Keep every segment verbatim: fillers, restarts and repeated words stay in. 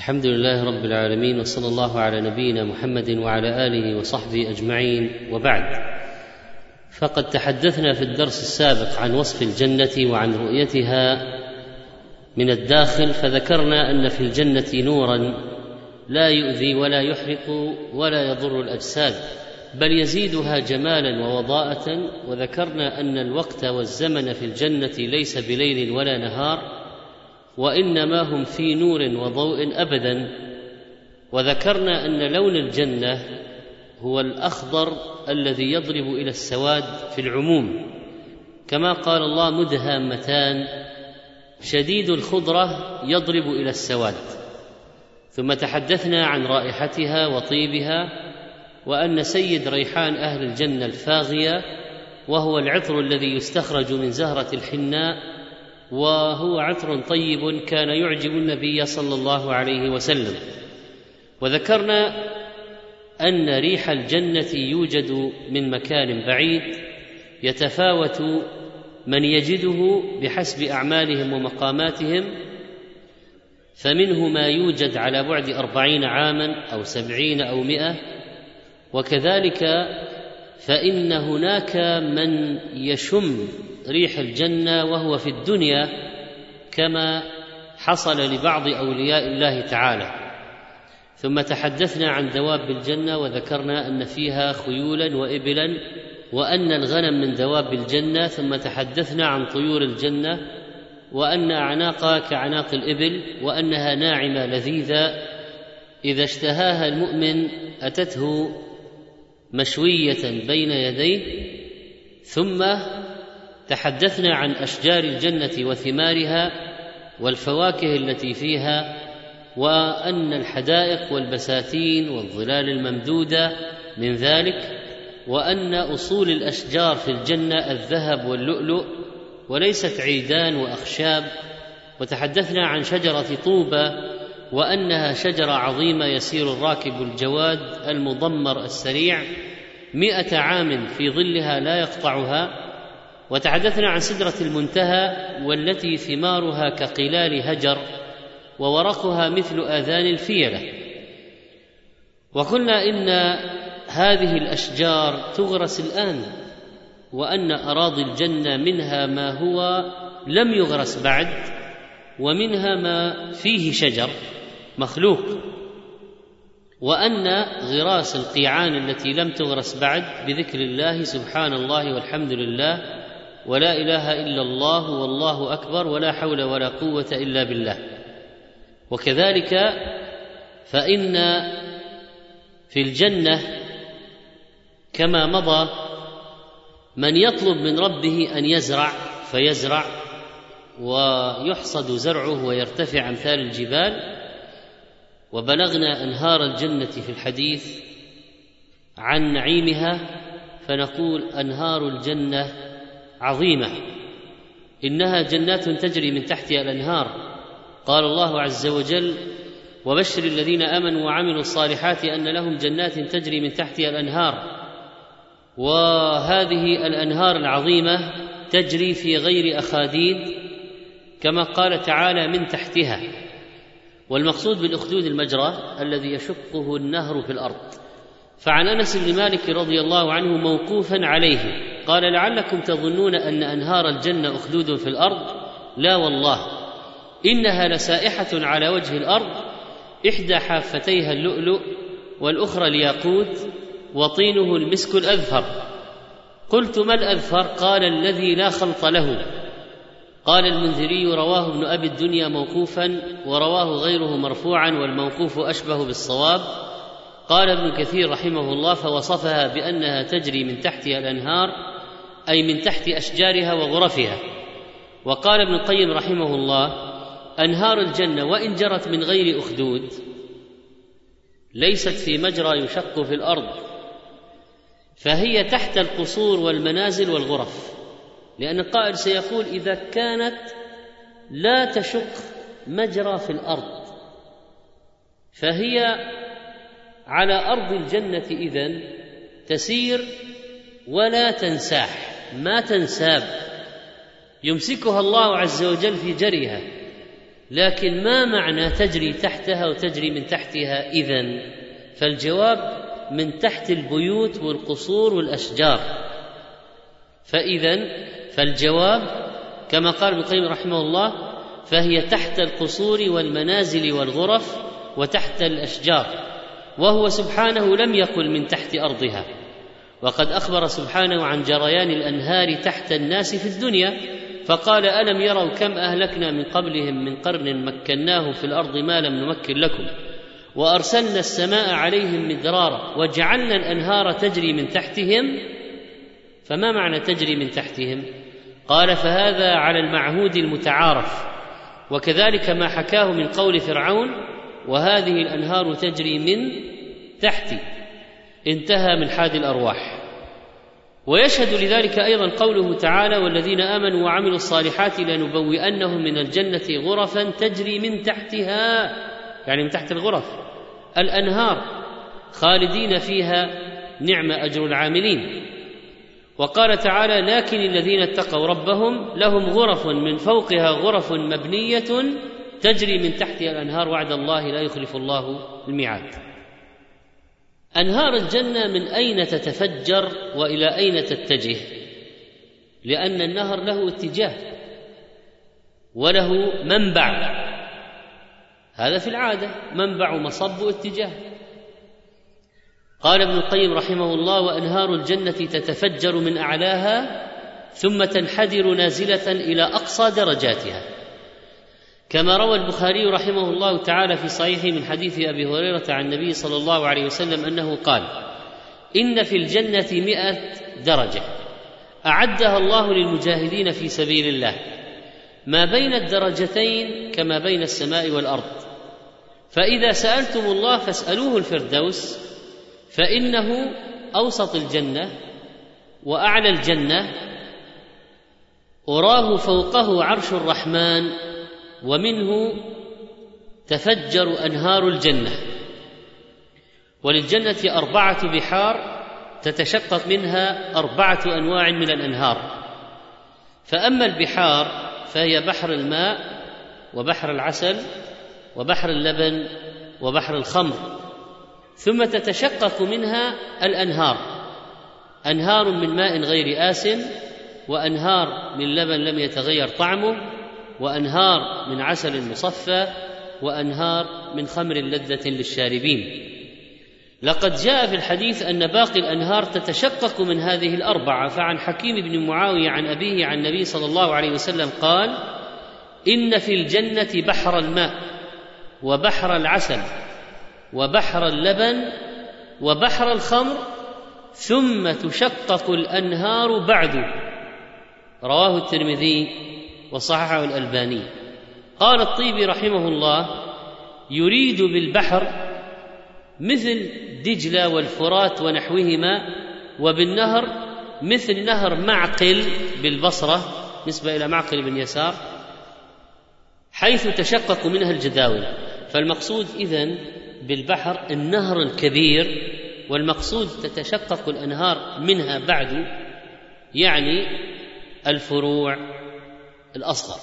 الحمد لله رب العالمين، وصلى الله على نبينا محمد وعلى آله وصحبه أجمعين، وبعد. فقد تحدثنا في الدرس السابق عن وصف الجنة وعن رؤيتها من الداخل، فذكرنا أن في الجنة نورا لا يؤذي ولا يحرق ولا يضر الأجساد، بل يزيدها جمالا ووضاءة. وذكرنا أن الوقت والزمن في الجنة ليس بليل ولا نهار، وإنما هم في نور وضوء أبدا. وذكرنا أن لون الجنة هو الأخضر الذي يضرب إلى السواد في العموم، كما قال الله: مدهامتان شديد الخضرة يضرب إلى السواد. ثم تحدثنا عن رائحتها وطيبها، وأن سيد ريحان أهل الجنة الفاغية، وهو العطر الذي يستخرج من زهرة الحناء، وهو عطر طيب كان يعجب النبي صلى الله عليه وسلم. وذكرنا أن ريح الجنة يوجد من مكان بعيد، يتفاوت من يجده بحسب أعمالهم ومقاماتهم، فمنه ما يوجد على بعد أربعين عاما أو سبعين أو مئة، وكذلك فإن هناك من يشم ريح الجنة وهو في الدنيا، كما حصل لبعض أولياء الله تعالى. ثم تحدثنا عن دواب الجنة، وذكرنا أن فيها خيولا وإبلا، وأن الغنم من دواب الجنة. ثم تحدثنا عن طيور الجنة، وأن أعناقها كأعناق الإبل، وأنها ناعمة لذيذة إذا اشتهاها المؤمن أتته مشوية بين يديه. ثم تحدثنا عن أشجار الجنة وثمارها والفواكه التي فيها، وأن الحدائق والبساتين والظلال الممدودة من ذلك، وأن أصول الأشجار في الجنة الذهب واللؤلؤ وليست عيدان وأخشاب. وتحدثنا عن شجرة طوبى، وأنها شجرة عظيمة يسير الراكب الجواد المضمر السريع مئة عام في ظلها لا يقطعها. وتحدثنا عن سدرة المنتهى، والتي ثمارها كقلال هجر وورقها مثل آذان الفيلة. وقلنا إن هذه الأشجار تغرس الآن، وأن أراضي الجنة منها ما هو لم يغرس بعد، ومنها ما فيه شجر مخلوق، وأن غراس القيعان التي لم تغرس بعد بذكر الله سبحان الله والحمد لله ولا إله إلا الله والله أكبر ولا حول ولا قوة إلا بالله. وكذلك فإن في الجنة كما مضى من يطلب من ربه أن يزرع فيزرع ويحصد زرعه ويرتفع أمثال الجبال. وبلغنا أنهار الجنة في الحديث عن نعيمها، فنقول أنهار الجنة عظيمة، إنها جنات تجري من تحتها الأنهار. قال الله عز وجل: وبشر الذين آمنوا وعملوا الصالحات أن لهم جنات تجري من تحتها الأنهار. وهذه الأنهار العظيمة تجري في غير أخاديد، كما قال تعالى: من تحتها. والمقصود بالأخدود المجرى الذي يشقه النهر في الأرض. فعن أنس بن مالك رضي الله عنه موقوفا عليه قال: لعلكم تظنون أن أنهار الجنة أخدود في الأرض، لا والله، إنها لسائحة على وجه الأرض، إحدى حافتيها اللؤلؤ والأخرى الياقوت، وطينه المسك الأذفر. قلت: ما الأذفر؟ قال: الذي لا خلط له. قال المنذري: رواه ابن أبي الدنيا موقوفا، ورواه غيره مرفوعا، والموقوف أشبه بالصواب. قال ابن كثير رحمه الله: فوصفها بأنها تجري من تحتها الأنهار، أي من تحت أشجارها وغرفها. وقال ابن القيم رحمه الله: أنهار الجنة وإن جرت من غير أخدود ليست في مجرى يشق في الأرض، فهي تحت القصور والمنازل والغرف، لأن القائل سيقول: إذا كانت لا تشق مجرى في الأرض فهي على أرض الجنة إذن تسير ولا تنساح، ما تنساب، يمسكها الله عز وجل في جريها، لكن ما معنى تجري تحتها وتجري من تحتها إذن؟ فالجواب من تحت البيوت والقصور والأشجار. فإذن فالجواب كما قال ابن القيم رحمه الله: فهي تحت القصور والمنازل والغرف وتحت الأشجار، وهو سبحانه لم يقل من تحت أرضها، وقد أخبر سبحانه عن جريان الأنهار تحت الناس في الدنيا، فقال: ألم يروا كم أهلكنا من قبلهم من قرن مكناه في الأرض ما لم نمكن لكم، وأرسلنا السماء عليهم مدرارا وجعلنا الأنهار تجري من تحتهم. فما معنى تجري من تحتهم؟ قال: فهذا على المعهود المتعارف، وكذلك ما حكاه من قول فرعون: وهذه الأنهار تجري من تحتي. انتهى من حاد الأرواح. ويشهد لذلك أيضا قوله تعالى: والذين آمنوا وعملوا الصالحات لنبوئنهم من الجنة غرفا تجري من تحتها، يعني من تحت الغرف الأنهار خالدين فيها نعم أجر العاملين. وقال تعالى: لكن الذين اتقوا ربهم لهم غرف من فوقها غرف مبنية تجري من تحتها الأنهار وعد الله لا يخلف الله الميعاد. أنهار الجنة من أين تتفجر وإلى أين تتجه؟ لأن النهر له اتجاه وله منبع، هذا في العادة منبع ومصب واتجاه. قال ابن القيم رحمه الله: وأنهار الجنة تتفجر من أعلاها ثم تنحدر نازلة إلى أقصى درجاتها، كما روى البخاري رحمه الله تعالى في صحيحه من حديث أبي هريرة عن النبي صلى الله عليه وسلم أنه قال: إن في الجنة مئة درجة أعدها الله للمجاهدين في سبيل الله، ما بين الدرجتين كما بين السماء والأرض، فإذا سألتم الله فاسألوه الفردوس، فإنه أوسط الجنة وأعلى الجنة، أراه فوقه عرش الرحمن، ومنه تفجر أنهار الجنة. وللجنة أربعة بحار تتشقق منها أربعة أنواع من الأنهار، فأما البحار فهي بحر الماء وبحر العسل وبحر اللبن وبحر الخمر، ثم تتشقق منها الأنهار، أنهار من ماء غير آسن، وأنهار من لبن لم يتغير طعمه، وأنهار من عسل مصفى، وأنهار من خمر لذة للشاربين. لقد جاء في الحديث أن باقي الأنهار تتشقق من هذه الأربعة. فعن حكيم بن معاوية عن أبيه عن النبي صلى الله عليه وسلم قال: إن في الجنة بحر الماء وبحر العسل وبحر اللبن وبحر الخمر، ثم تشقق الأنهار بعد. رواه الترمذي وصححه الألباني. قال الطيبي رحمه الله: يريد بالبحر مثل دجلة والفرات ونحوهما، وبالنهر مثل نهر معقل بالبصرة نسبة إلى معقل بن يسار، حيث تشقق منها الجداول. فالمقصود إذن بالبحر النهر الكبير، والمقصود تتشقق الأنهار منها بعد، يعني الفروع الأصغر.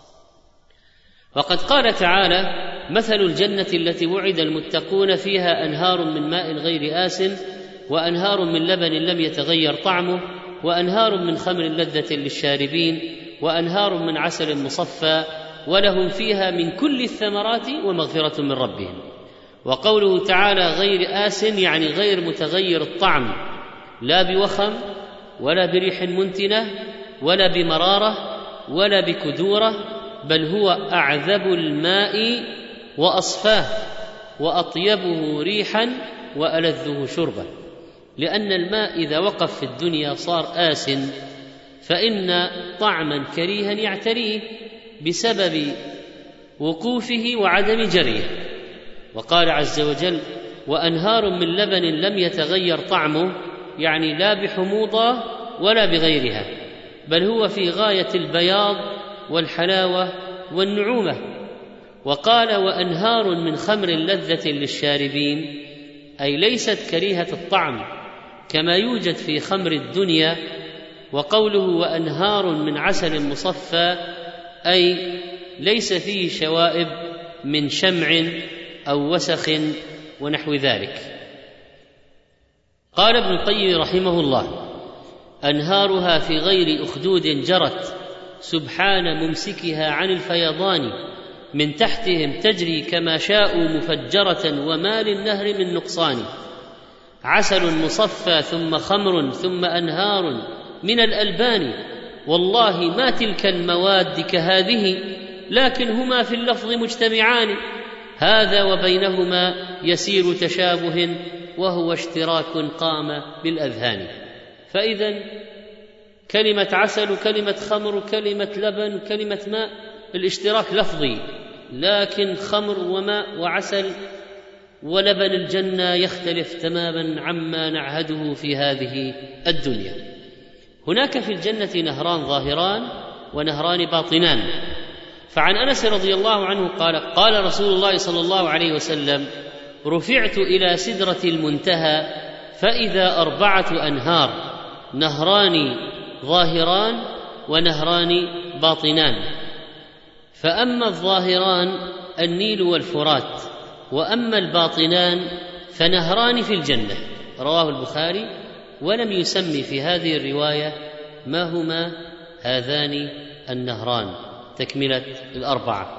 وقد قال تعالى: مثل الجنة التي وعد المتقون فيها أنهار من ماء غير آسن وأنهار من لبن لم يتغير طعمه وأنهار من خمر لذة للشاربين وأنهار من عسل مصفى ولهم فيها من كل الثمرات ومغفرة من ربهم. وقوله تعالى غير آسن يعني غير متغير الطعم، لا بوخم ولا بريح منتنة ولا بمرارة ولا بكدورة، بل هو أعذب الماء وأصفاه وأطيبه ريحا وألذه شربا. لأن الماء إذا وقف في الدنيا صار آسن، فإن طعما كريها يعتريه بسبب وقوفه وعدم جريه. وقال عز وجل: وأنهار من لبن لم يتغير طعمه، يعني لا بحموضة ولا بغيرها، بل هو في غاية البياض والحلاوة والنعومة. وقال: وأنهار من خمر لذة للشاربين، أي ليست كريهة الطعم كما يوجد في خمر الدنيا. وقوله: وأنهار من عسل مصفى، أي ليس فيه شوائب من شمع أو وسخ ونحو ذلك. قال ابن القيم رحمه الله: أنهارها في غير أخدود جرت سبحان ممسكها عن الفيضان، من تحتهم تجري كما شاءوا مفجرة، وما للنهر من نقصان. عسل مصفى ثم خمر ثم أنهار من الألبان، والله ما تلك المواد كهذه، لكن هما في اللفظ مجتمعان، هذا وبينهما يسير تشابه، وهو اشتراك قام بالأذهان. فإذا كلمة عسل وكلمة خمر وكلمة لبن وكلمة ماء الاشتراك لفظي، لكن خمر وماء وعسل ولبن الجنة يختلف تماما عما نعهده في هذه الدنيا. هناك في الجنة نهران ظاهران ونهران باطنان. فعن أنس رضي الله عنه قال: قال رسول الله صلى الله عليه وسلم: رفعت إلى سدرة المنتهى فإذا أربعة أنهار، نهران ظاهران ونهران باطنان، فأما الظاهران النيل والفرات، وأما الباطنان فنهران في الجنة. رواه البخاري، ولم يسمي في هذه الرواية ما هما هذان النهران، تكملة الأربعة.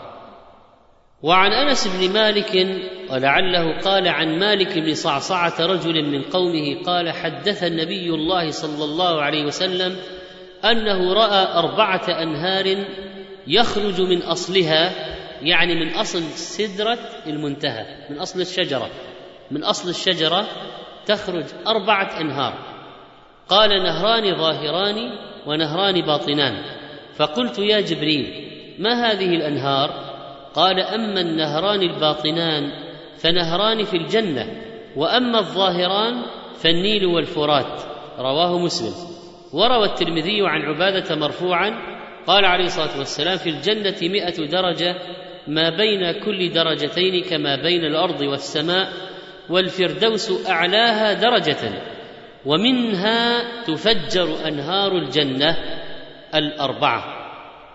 وعن أنس بن مالك ولعله قال عن مالك بن صعصعة رجل من قومه قال: حدث النبي الله صلى الله عليه وسلم أنه رأى أربعة أنهار يخرج من أصلها، يعني من أصل سدرة المنتهى، من أصل الشجرة، من أصل الشجرة تخرج أربعة أنهار. قال: نهران ظاهران ونهران باطنان. فقلت: يا جبريل، ما هذه الأنهار؟ قال: أما النهران الباطنان فنهران في الجنة، وأما الظاهران فالنيل والفرات. رواه مسلم. وروى الترمذي عن عبادة مرفوعا قال عليه الصلاة والسلام: في الجنة مئة درجة، ما بين كل درجتين كما بين الأرض والسماء، والفردوس أعلاها درجة، ومنها تفجر أنهار الجنة الأربعة.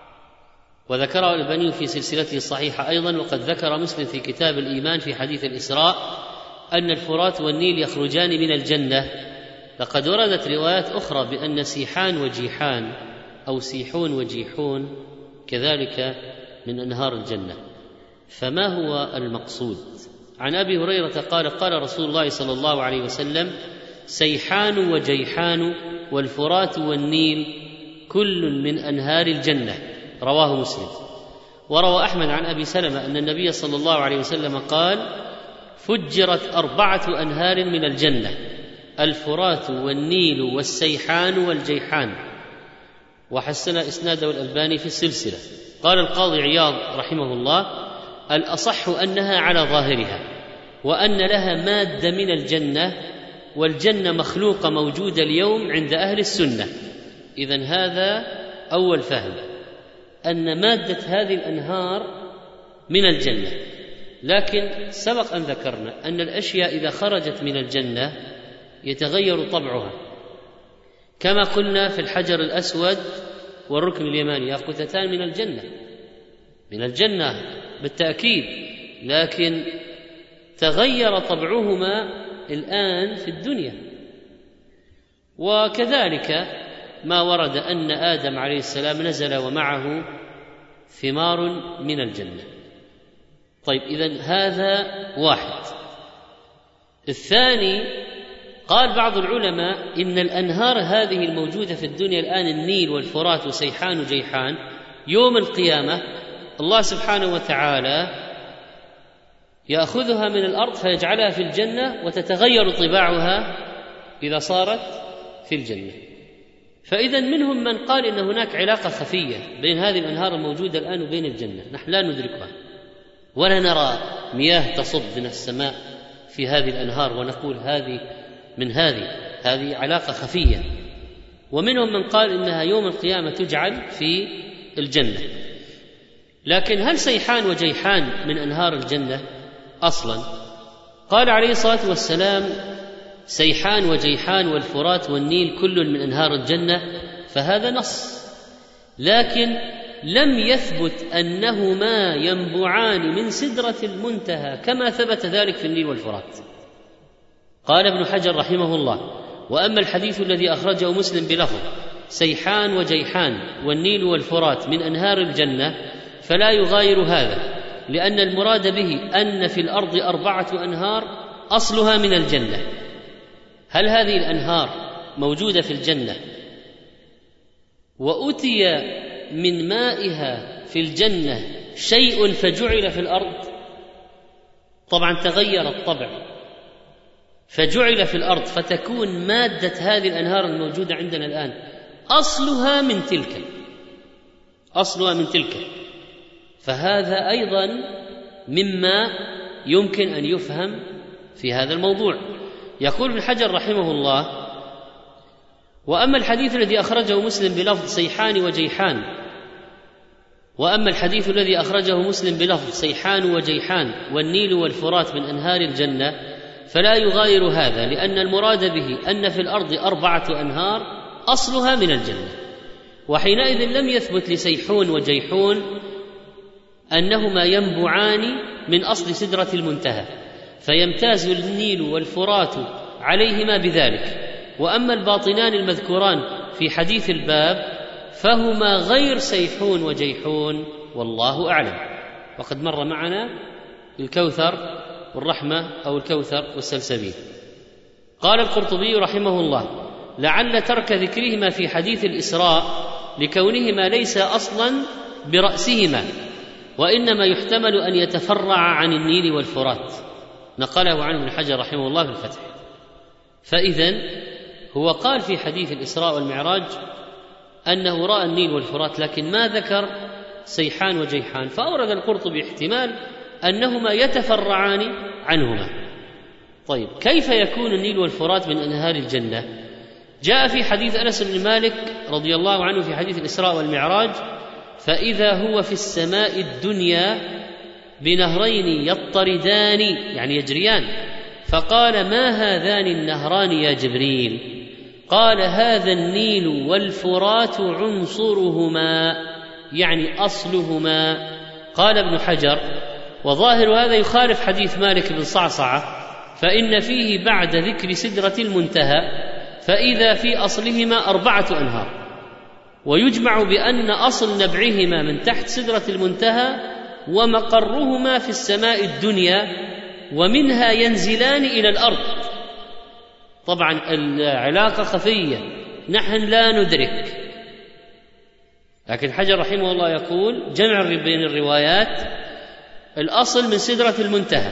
وذكره الألباني في سلسلته الصحيحة أيضا. وقد ذكر مسلم في كتاب الإيمان في حديث الإسراء أن الفرات والنيل يخرجان من الجنة. لقد وردت روايات أخرى بأن سيحان وجيحان أو سيحون وجيحون كذلك من أنهار الجنة. فما هو المقصود؟ عن أبي هريرة قال: قال رسول الله صلى الله عليه وسلم: سيحان وجيحان والفرات والنيل كل من أنهار الجنة. رواه مسلم. وروى أحمد عن أبي سلمة أن النبي صلى الله عليه وسلم قال: فجرت أربعة أنهار من الجنة، الفرات والنيل والسيحان والجيحان. وحسن إسناده الألباني في السلسلة. قال القاضي عياض رحمه الله: الأصح أنها على ظاهرها، وأن لها مادة من الجنة، والجنة مخلوقة موجودة اليوم عند أهل السنة. إذن هذا أول فهم، أن مادة هذه الأنهار من الجنة. لكن سبق أن ذكرنا أن الأشياء إذا خرجت من الجنة يتغير طبعها، كما قلنا في الحجر الأسود والركن اليماني ياقوتتان من الجنة، من الجنة بالتأكيد، لكن تغير طبعهما الآن في الدنيا. وكذلك ما ورد أن آدم عليه السلام نزل ومعه ثمار من الجنة. طيب، إذن هذا واحد. الثاني، قال بعض العلماء إن الأنهار هذه الموجودة في الدنيا الآن، النيل والفرات وسيحان وجيحان، يوم القيامة الله سبحانه وتعالى يأخذها من الأرض فيجعلها في الجنة، وتتغير طباعها إذا صارت في الجنة. فإذا منهم من قال إن هناك علاقة خفية بين هذه الأنهار الموجودة الآن وبين الجنة، نحن لا ندركها ولا نرى مياه تصب من السماء في هذه الأنهار ونقول هذه من هذه هذه علاقة خفية. ومنهم من قال إنها يوم القيامة تجعل في الجنة. لكن هل سيحان وجيحان من أنهار الجنة أصلا؟ قال عليه الصلاة والسلام: سيحان وجيحان والفرات والنيل كل من أنهار الجنة، فهذا نص. لكن لم يثبت أنهما ينبعان من سدرة المنتهى كما ثبت ذلك في النيل والفرات. قال ابن حجر رحمه الله: وأما الحديث الذي أخرجه مسلم بلفظ سيحان وجيحان والنيل والفرات من أنهار الجنة فلا يغاير هذا، لأن المراد به أن في الأرض أربعة أنهار أصلها من الجنة. هل هذه الأنهار موجودة في الجنة وأتي من مائها في الجنة شيء فجعل في الأرض؟ طبعا تغير الطبع فجعل في الأرض، فتكون مادة هذه الأنهار الموجودة عندنا الآن أصلها من تلك أصلها من تلك فهذا أيضا مما يمكن أن يفهم في هذا الموضوع. يقول ابن حجر رحمه الله: وأما الحديث الذي أخرجه مسلم بلفظ سيحان وجيحان وأما الحديث الذي أخرجه مسلم بلفظ سيحان وجيحان والنيل والفرات من أنهار الجنة فلا يغاير هذا، لأن المراد به أن في الأرض أربعة أنهار أصلها من الجنة، وحينئذ لم يثبت لسيحون وجيحون أنهما ينبعان من أصل سدرة المنتهى، فيمتاز النيل والفرات عليهما بذلك. وأما الباطنان المذكوران في حديث الباب فهما غير سيحون وجيحون والله أعلم. وقد مر معنا الكوثر والرحمة أو الكوثر والسلسبيل. قال القرطبي رحمه الله: لعل ترك ذكرهما في حديث الإسراء لكونهما ليس أصلا برأسهما، وإنما يحتمل أن يتفرع عن النيل والفرات، نقله عنه ابن حجر رحمه الله في الفتح. فإذن هو قال في حديث الإسراء والمعراج أنه رأى النيل والفرات، لكن ما ذكر سيحان وجيحان، فأورد القرطبي احتمال أنهما يتفرعان عنهما. طيب، كيف يكون النيل والفرات من أنهار الجنة؟ جاء في حديث أنس بن مالك رضي الله عنه في حديث الإسراء والمعراج: فإذا هو في السماء الدنيا بنهرين يضطردان، يعني يجريان، فقال: ما هذان النهران يا جبريل؟ قال: هذا النيل والفرات عنصرهما، يعني أصلهما. قال ابن حجر: وظاهر هذا يخالف حديث مالك بن صعصعة، فإن فيه بعد ذكر سدرة المنتهى فإذا في أصلهما أربعة أنهار، ويجمع بأن أصل نبعهما من تحت سدرة المنتهى ومقرهما في السماء الدنيا، ومنها ينزلان إلى الأرض. طبعا العلاقة خفية نحن لا ندرك، لكن حجر رحمه الله يقول جمع بين الروايات: الأصل من سدرة المنتهى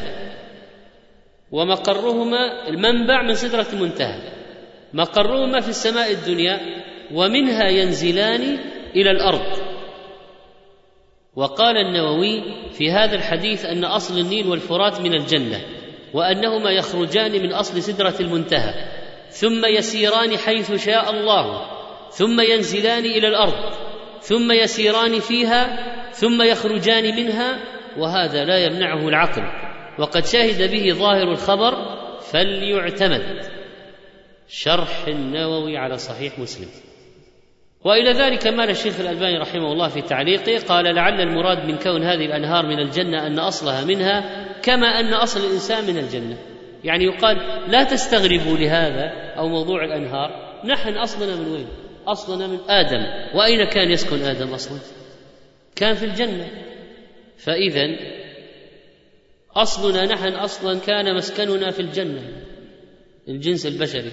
ومقرهما المنبع من سدرة المنتهى، مقرهما في السماء الدنيا ومنها ينزلان إلى الأرض. وقال النووي في هذا الحديث أن أصل النيل والفرات من الجنة، وأنهما يخرجان من أصل سدرة المنتهى ثم يسيران حيث شاء الله، ثم ينزلان إلى الأرض، ثم يسيران فيها، ثم يخرجان منها، وهذا لا يمنعه العقل، وقد شهد به ظاهر الخبر فليعتمد. شرح النووي على صحيح مسلم. وإلى ذلك مال الشيخ الألباني رحمه الله في تعليقه، قال: لعل المراد من كون هذه الأنهار من الجنة أن أصلها منها كما أن أصل الإنسان من الجنة، يعني يقال لا تستغربوا لهذا أو موضوع الأنهار، نحن أصلنا من وين؟ أصلنا من آدم. وأين كان يسكن آدم أصلا؟ كان في الجنة. فإذن أصلنا نحن أصلا كان مسكننا في الجنة، الجنس البشري،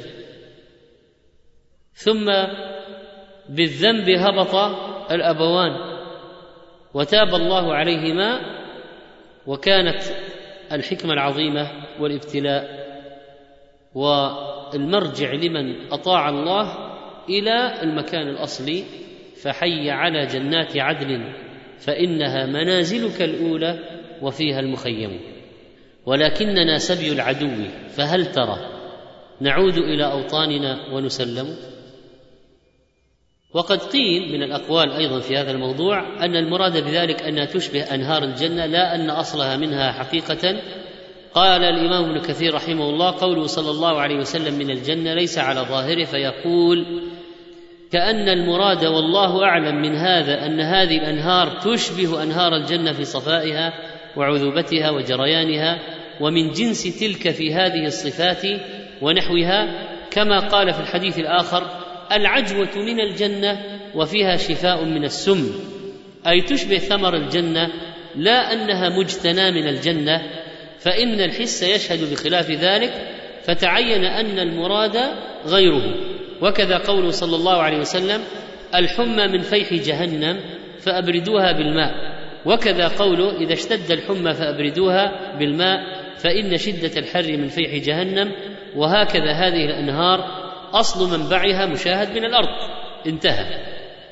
ثم بالذنب هبط الأبوان وتاب الله عليهما، وكانت الحكمة العظيمة والابتلاء والمرجع لمن أطاع الله إلى المكان الأصلي، فحي على جنات عدن فإنها منازلك الأولى وفيها المخيم، ولكننا سبي العدو، فهل ترى نعود إلى أوطاننا ونسلم؟ وقد قيل من الأقوال أيضا في هذا الموضوع أن المراد بذلك أنها تشبه أنهار الجنة، لا أن أصلها منها حقيقة. قال الإمام ابن كثير رحمه الله: قوله صلى الله عليه وسلم من الجنة ليس على ظاهره، فيقول كأن المراد والله أعلم من هذا أن هذه الأنهار تشبه أنهار الجنة في صفائها وعذوبتها وجريانها، ومن جنس تلك في هذه الصفات ونحوها، كما قال في الحديث الآخر: العجوة من الجنة وفيها شفاء من السم، أي تشبه ثمر الجنة، لا أنها مجتنى من الجنة، فإن الحس يشهد بخلاف ذلك، فتعين أن المراد غيره. وكذا قوله صلى الله عليه وسلم: الحمى من فيح جهنم فأبردوها بالماء، وكذا قوله: إذا اشتد الحمى فأبردوها بالماء فإن شدة الحر من فيح جهنم. وهكذا هذه الأنهار أصل منبعها مشاهد من الأرض. انتهى.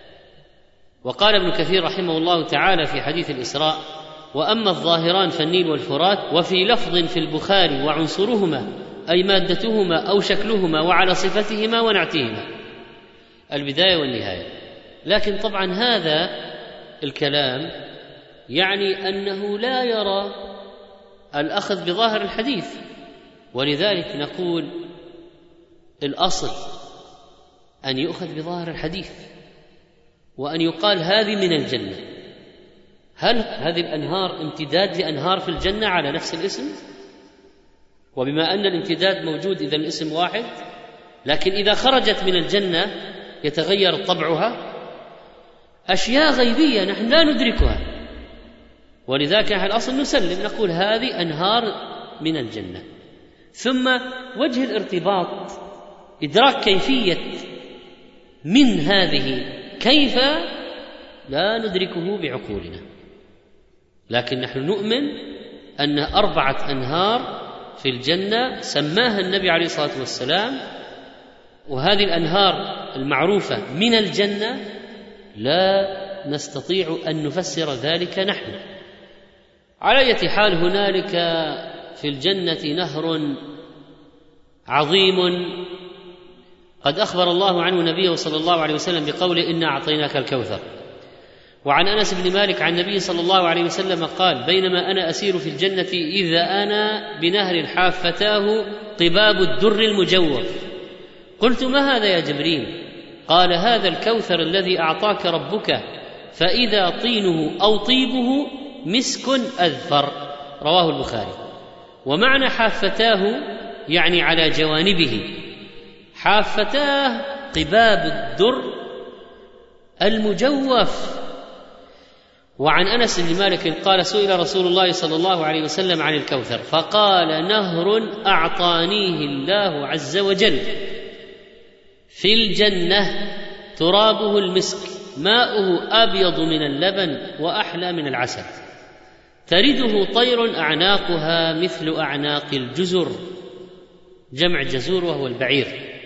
وقال ابن كثير رحمه الله تعالى في حديث الإسراء: وأما الظاهران فالنيل والفرات، وفي لفظ في البخاري: وعنصرهما أي مادتهما أو شكلهما وعلى صفتهما ونعتهما. البداية والنهاية. لكن طبعا هذا الكلام يعني أنه لا يرى الأخذ بظاهر الحديث، ولذلك نقول الأصل أن يؤخذ بظاهر الحديث، وأن يقال هذه من الجنة. هل هذه الأنهار امتداد لأنهار في الجنة على نفس الاسم؟ وبما أن الامتداد موجود إذا الاسم واحد، لكن إذا خرجت من الجنة يتغير طبعها. أشياء غيبية نحن لا ندركها، ولذلك الأصل نسلم، نقول هذه أنهار من الجنة. ثم وجه الارتباط إدراك كيفية من هذه كيف لا ندركه بعقولنا، لكن نحن نؤمن أن أربعة أنهار في الجنة سماها النبي عليه الصلاة والسلام، وهذه الأنهار المعروفة من الجنة لا نستطيع أن نفسر ذلك نحن. على أي حال، هنالك في الجنة نهر عظيم قد أخبر الله عنه نبيه صلى الله عليه وسلم بقوله: إنا أعطيناك الكوثر. وعن أنس بن مالك عن النبي صلى الله عليه وسلم قال: بينما أنا أسير في الجنة إذا أنا بنهر حافتاه قباب الدر المجوف. قلت: ما هذا يا جبريل؟ قال: هذا الكوثر الذي أعطاك ربك، فإذا طينه أو طيبه مسك أذفر. رواه البخاري. ومعنى حافتاه يعني على جوانبه، حافتاه قباب الدر المجوف. وعن أنس بن مالك قال: سئل رسول الله صلى الله عليه وسلم عن الكوثر فقال: نهر أعطانيه الله عز وجل في الجنة، ترابه المسك، ماؤه أبيض من اللبن وأحلى من العسل، ترده طير أعناقها مثل أعناق الجزر، جمع جزور وهو البعير.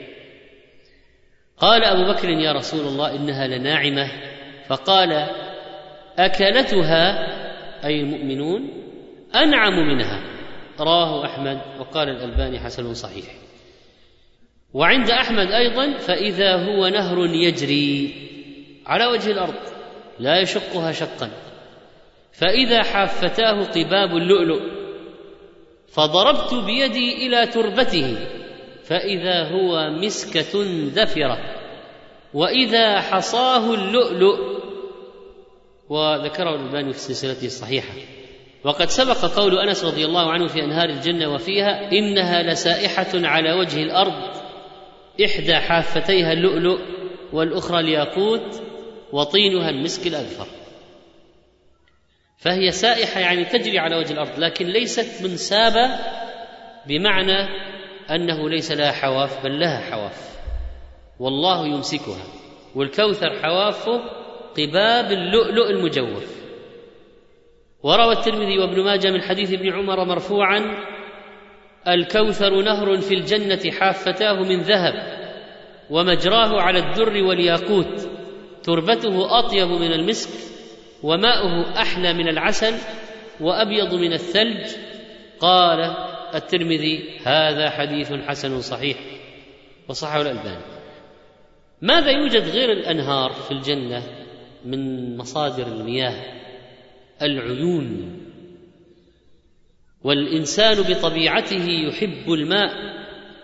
قال أبو بكر: يا رسول الله، إنها لناعمة. فقال: أكلتها أي المؤمنون أنعم منها. رواه أحمد، وقال الألباني حسن صحيح. وعند أحمد أيضا: فإذا هو نهر يجري على وجه الأرض لا يشقها شقا، فإذا حافتاه قباب اللؤلؤ، فضربت بيدي إلى تربته فإذا هو مسكة ذفرة، وإذا حصاه اللؤلؤ. وذكره الألباني في سلسلته الصحيحة. وقد سبق قول أنس رضي الله عنه في أنهار الجنة وفيها: إنها لسائحة على وجه الأرض، إحدى حافتيها اللؤلؤ والأخرى الياقوت وطينها المسك الأذفر. فهي سائحة يعني تجري على وجه الأرض، لكن ليست منسابة بمعنى أنه ليس لها حواف، بل لها حواف والله يمسكها. والكوثر حوافه قباب اللؤلؤ المجوف. وروى الترمذي وابن ماجه من حديث ابن عمر مرفوعا: الكوثر نهر في الجنة حافتاه من ذهب، ومجراه على الدر والياقوت، تربته أطيب من المسك، وماؤه أحلى من العسل، وأبيض من الثلج. قال الترمذي: هذا حديث حسن صحيح، وصححه الألباني. ماذا يوجد غير الأنهار في الجنة من مصادر المياه؟ العيون. والإنسان بطبيعته يحب الماء،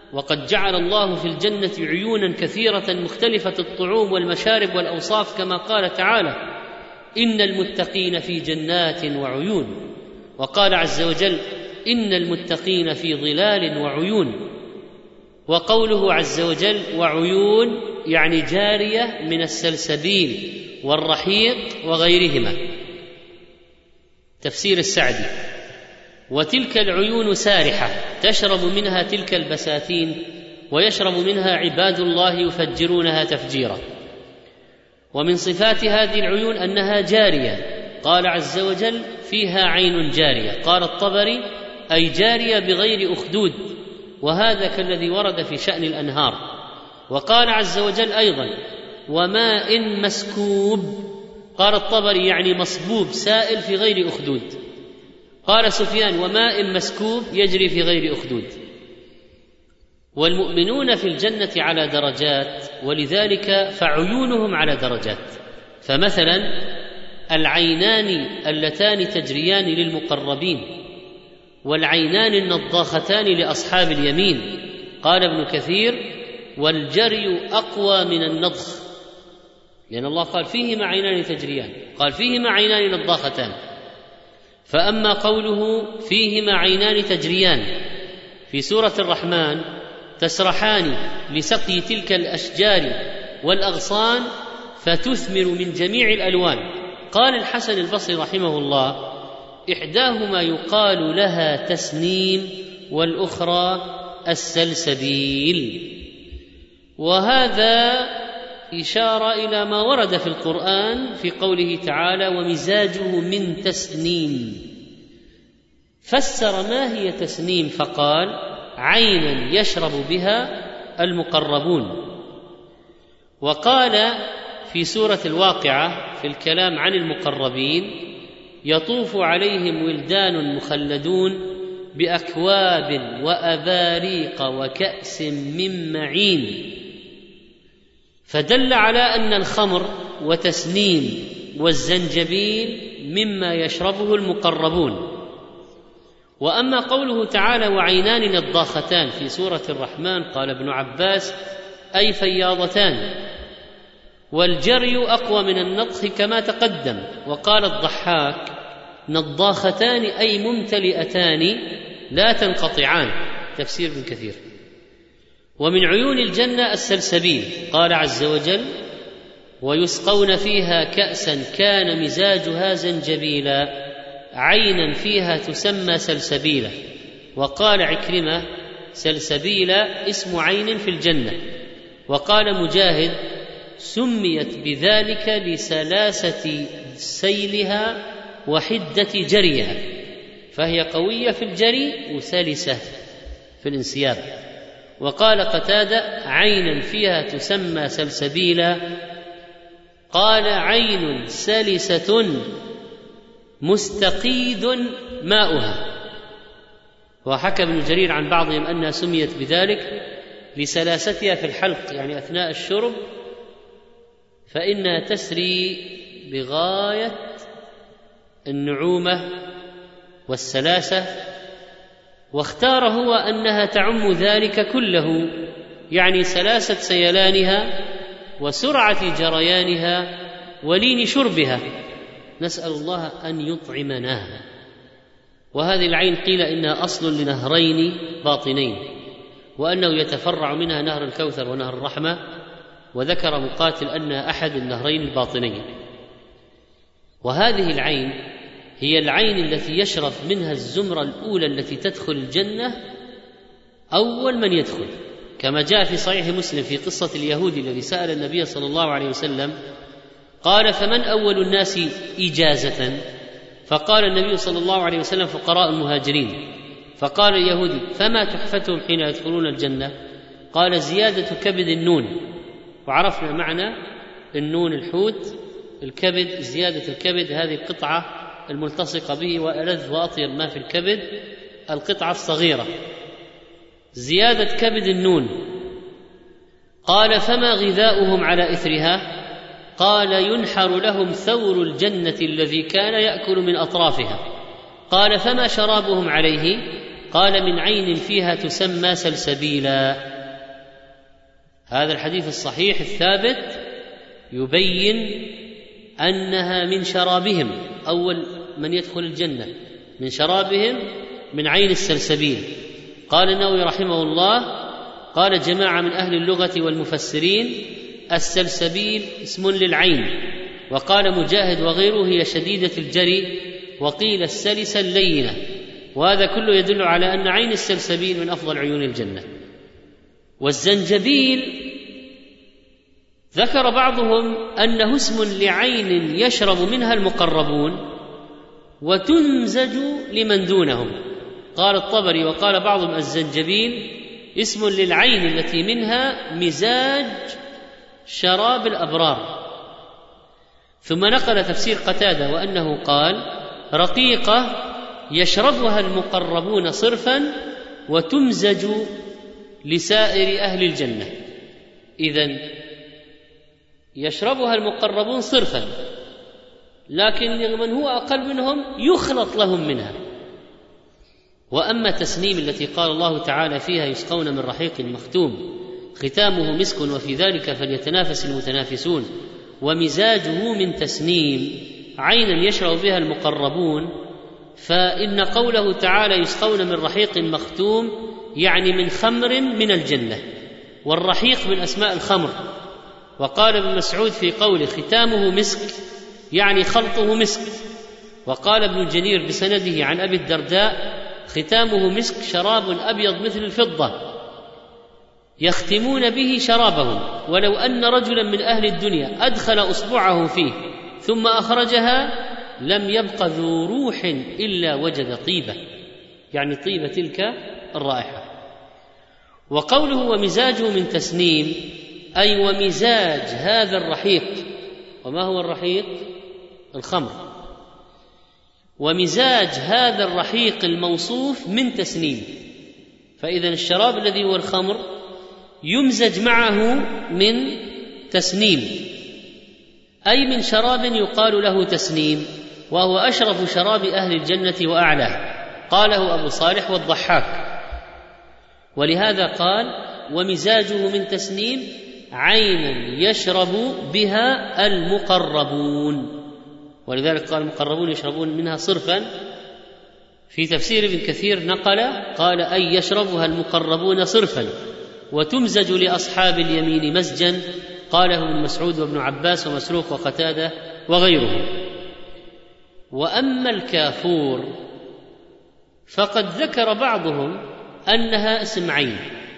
وقد جعل الله في الجنة عيونا كثيرة مختلفة الطعوم والمشارب والأوصاف، كما قال تعالى: إن المتقين في جنات وعيون. وقال عز وجل: إن المتقين في ظلال وعيون. وقوله عز وجل وعيون يعني جارية من السلسبيل والرحيق وغيرهما. تفسير السعدي: وتلك العيون سارحة تشرب منها تلك البساتين، ويشرب منها عباد الله يفجرونها تفجيرا. ومن صفات هذه العيون أنها جارية، قال عز وجل: فيها عين جارية. قال الطبري: أي جارية بغير أخدود، وهذا كالذي ورد في شأن الأنهار. وقال عز وجل أيضا: وماء مسكوب. قال الطبري: يعني مصبوب سائل في غير أخدود. قال سفيان: وماء مسكوب يجري في غير أخدود. والمؤمنون في الجنة على درجات، ولذلك فعيونهم على درجات. فمثلا العينان اللتان تجريان للمقربين، والعينان النضاختان لأصحاب اليمين. قال ابن كثير: والجري أقوى من النضخ، لأن الله قال فيهما عينان تجريان، قال فيهما عينان نضاختان. فأما قوله فيهما عينان تجريان في سورة الرحمن تسرحان لسقي تلك الأشجار والأغصان فتثمر من جميع الألوان. قال الحسن البصري رحمه الله: إحداهما يقال لها تسنيم والأخرى السلسبيل. وهذا إشارة إلى ما ورد في القرآن في قوله تعالى: ومزاجه من تسنيم. فسر ما هي تسنيم فقال: عينا يشرب بها المقربون. وقال في سورة الواقعة في الكلام عن المقربين: يطوف عليهم ولدان مخلدون بأكواب وأباريق وكأس من معين. فدل على أن الخمر وتسنيم والزنجبيل مما يشربه المقربون. وأما قوله تعالى: وعينان نضاختان في سورة الرحمن، قال ابن عباس: أي فياضتان. والجري أقوى من النضخ كما تقدم. وقال الضحاك: نضاختان أي ممتلئتان لا تنقطعان. تفسير ابن كثير. ومن عيون الجنة السلسبيل. قال عز وجل: ويسقون فيها كأسا كان مزاجها زنجبيلا عينا فيها تسمى سلسبيلا. وقال عكرمة: سلسبيلا اسم عين في الجنة. وقال مجاهد: سميت بذلك لسلاسة سيلها وحدة جريها، فهي قوية في الجري وسلسة في الانسياب. وقال قتادة: عينا فيها تسمى سلسبيلا. قال: عين سلسة مستقيد ماؤها. وحكى ابن جرير عن بعضهم أنها سميت بذلك لسلاستها في الحلق، يعني أثناء الشرب، فإنها تسري بغاية النعومة والسلاسة. واختار هو أنها تعم ذلك كله، يعني سلاسة سيلانها وسرعة جريانها ولين شربها. نسأل الله أن يطعمناها. وهذه العين قيل إنها أصل لنهرين باطنين، وأنه يتفرع منها نهر الكوثر ونهر الرحمة، وذكر مقاتل أنها أحد النهرين الباطنين. وهذه العين هي العين التي يشرب منها الزمرة الأولى التي تدخل الجنة أول من يدخل، كما جاء في صحيح مسلم في قصة اليهودي الذي سأل النبي صلى الله عليه وسلم قال: فمن أول الناس إجازة؟ فقال النبي صلى الله عليه وسلم: فقراء المهاجرين. فقال اليهودي: فما تحفتهم حين يدخلون الجنة؟ قال: زيادة كبد النون. وعرفنا معنى النون الحوت، الكبد زيادة الكبد، هذه القطعة الملتصقة به، وألذ وأطيب ما في الكبد القطعة الصغيرة، زيادة كبد النون. قال: فما غذاؤهم على إثرها؟ قال: ينحر لهم ثور الجنة الذي كان يأكل من أطرافها. قال: فما شرابهم عليه؟ قال: من عين فيها تسمى سلسبيلا. هذا الحديث الصحيح الثابت يبين أنها من شرابهم، أول من يدخل الجنة من شرابهم من عين السلسبيل. قال النووي رحمه الله: قال جماعة من أهل اللغة والمفسرين: السلسبيل اسم للعين. وقال مجاهد وغيره: هي شديدة الجري، وقيل السلسة اللينة. وهذا كله يدل على أن عين السلسبيل من أفضل عيون الجنة. والزنجبيل ذكر بعضهم أنه اسم لعين يشرب منها المقربون وتمزج لمن دونهم. قال الطبري وقال بعضهم: الزنجبيل اسم للعين التي منها مزاج شراب الأبرار. ثم نقل تفسير قتادة وأنه قال: رقيقة يشربها المقربون صرفا وتمزج لسائر أهل الجنة. إذن يشربها المقربون صرفا، لكن من هو أقل منهم يخلط لهم منها. وأما تسنيم التي قال الله تعالى فيها: يسقون من رحيق مختوم ختامه مسك وفي ذلك فليتنافس المتنافسون، ومزاجه من تسنيم عينا يشرب بها المقربون، فإن قوله تعالى: يسقون من رحيق مختوم يعني من خمر من الجنة، والرحيق من أسماء الخمر. وقال ابن مسعود في قوله: ختامه مسك يعني خلطه مسك. وقال ابن جرير بسنده عن أبي الدرداء: ختامه مسك شراب أبيض مثل الفضة يختمون به شرابهم، ولو أن رجلا من أهل الدنيا أدخل أصبعه فيه ثم أخرجها لم يبق ذو روح إلا وجد طيبة، يعني طيبة تلك الرائحة. وقوله ومزاجه من تسنيم أي ومزاج هذا الرحيق. وما هو الرحيق؟ الخمر. ومزاج هذا الرحيق الموصوف من تسنيم، فإذا الشراب الذي هو الخمر يمزج معه من تسنيم، أي من شراب يقال له تسنيم، وهو أشرف شراب أهل الجنة وأعلاه. قاله أبو صالح والضحاك. ولهذا قال: ومزاجه من تسنيم عينا يشرب بها المقربون. ولذلك قال: المقربون يشربون منها صرفا. في تفسير ابن كثير نقل قال: أي يشربها المقربون صرفا وتمزج لأصحاب اليمين مزجا. قاله ابن مسعود وابن عباس ومسروق وقتادة وغيرهم. وأما الكافور فقد ذكر بعضهم أنها اسم عين،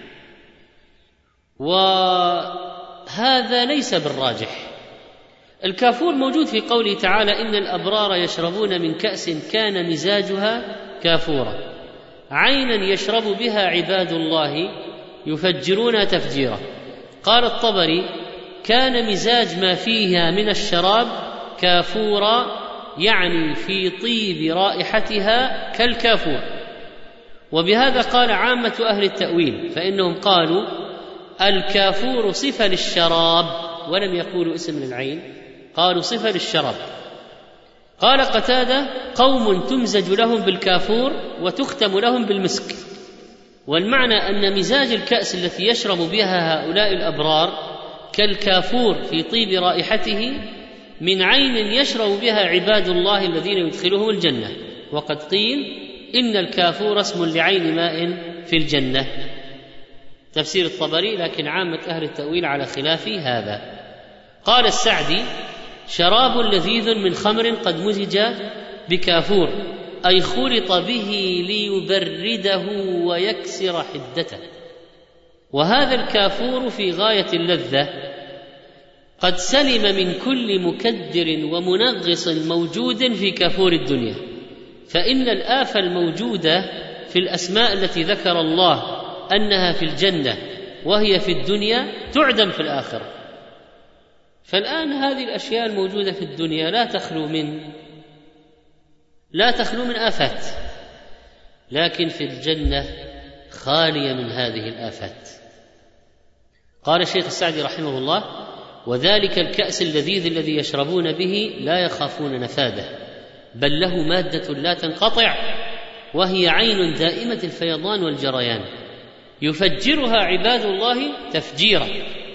وهذا ليس بالراجح. الكافور موجود في قوله تعالى: إن الأبرار يشربون من كأس كان مزاجها كافورا، عينا يشرب بها عباد الله يفجرونها تفجيرا. قال الطبري: كان مزاج ما فيها من الشراب كافورا، يعني في طيب رائحتها كالكافور. وبهذا قال عامة أهل التأويل، فإنهم قالوا الكافور صفة للشراب، ولم يقولوا اسم للعين، قالوا صفة للشراب. قال قتادة: قوم تمزج لهم بالكافور وتختم لهم بالمسك. والمعنى أن مزاج الكأس التي يشرب بها هؤلاء الأبرار كالكافور في طيب رائحته، من عين يشرب بها عباد الله الذين يدخلهم الجنة. وقد قيل: إن الكافور اسم لعين ماء في الجنة. تفسير الطبري، لكن عامة أهل التأويل على خلاف هذا. قال السعدي: شراب لذيذ من خمر قد مزج بكافور، أي خلط به ليبرده ويكسر حدته. وهذا الكافور في غاية اللذة، قد سلم من كل مكدر ومنغص موجود في كافور الدنيا، فإن الآفة الموجودة في الأسماء التي ذكر الله أنها في الجنة وهي في الدنيا تعدم في الآخرة. فالآن هذه الأشياء الموجودة في الدنيا لا تخلو من لا تخلو من آفات، لكن في الجنة خالية من هذه الآفات. قال الشيخ السعدي رحمه الله: وذلك الكأس اللذيذ الذي يشربون به لا يخافون نفاده، بل له مادة لا تنقطع وهي عين دائمة الفيضان والجريان يفجرها عباد الله تفجيرا.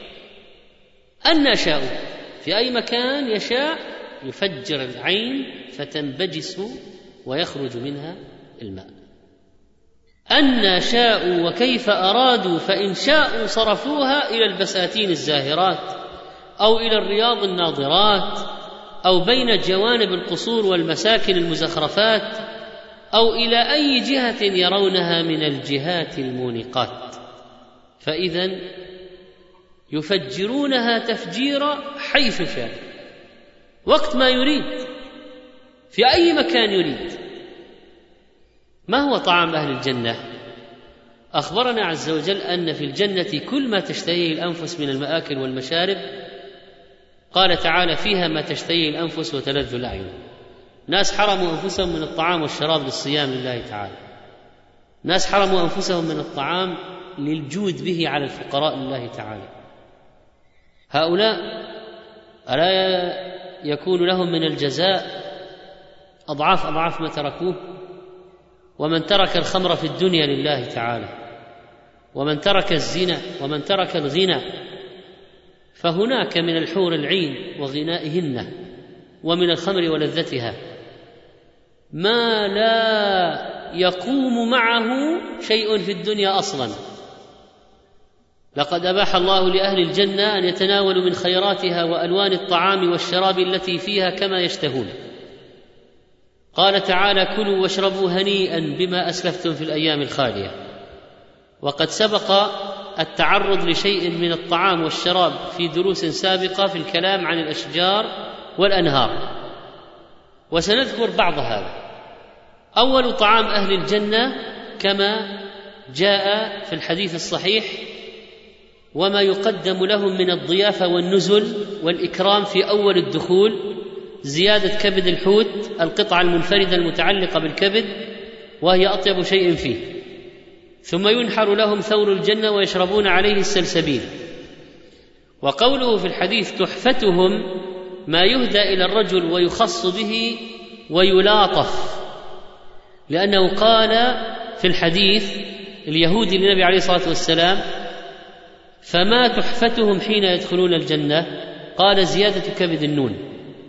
أن شاء في أي مكان يشاء يفجر العين فتنبجس ويخرج منها الماء. أن شاءوا وكيف أرادوا، فإن شاءوا صرفوها إلى البساتين الزاهرات أو إلى الرياض الناضرات أو بين جوانب القصور والمساكن المزخرفات أو إلى أي جهة يرونها من الجهات المونقات، فإذن يفجرونها تفجيرا حيث شاء وقت ما يريد في أي مكان يريد. ما هو طعام أهل الجنة؟ أخبرنا عز وجل أن في الجنة كل ما تشتهيه الأنفس من المآكل والمشارب. قال تعالى: فيها ما تشتهيه الأنفس وتلذ الأعين. ناس حرموا أنفسهم من الطعام والشراب للصيام لله تعالى، ناس حرموا أنفسهم من الطعام للجود به على الفقراء لله تعالى. هؤلاء ألا يكون لهم من الجزاء أضعاف أضعاف ما تركوه؟ ومن ترك الخمر في الدنيا لله تعالى، ومن ترك الزنا، ومن ترك الغنى، فهناك من الحور العين وغنائهن ومن الخمر ولذتها ما لا يقوم معه شيء في الدنيا أصلا. لقد أباح الله لأهل الجنة أن يتناولوا من خيراتها وألوان الطعام والشراب التي فيها كما يشتهون. قال تعالى: كلوا واشربوا هنيئا بما أسلفتم في الأيام الخالية. وقد سبق التعرض لشيء من الطعام والشراب في دروس سابقة في الكلام عن الأشجار والأنهار، وسنذكر بعض هذا. أول طعام أهل الجنة كما جاء في الحديث الصحيح: وما يقدم لهم من الضيافة والنزل والإكرام في أول الدخول زيادة كبد الحوت، القطعة المنفردة المتعلقة بالكبد وهي أطيب شيء فيه، ثم ينحر لهم ثور الجنة ويشربون عليه السلسبيل. وقوله في الحديث: تحفتهم ما يهدى إلى الرجل ويخص به ويلاطف، لأنه قال في الحديث اليهودي للنبي عليه الصلاة والسلام: فما تحفتهم حين يدخلون الجنة؟ قال: زيادة كبد النون.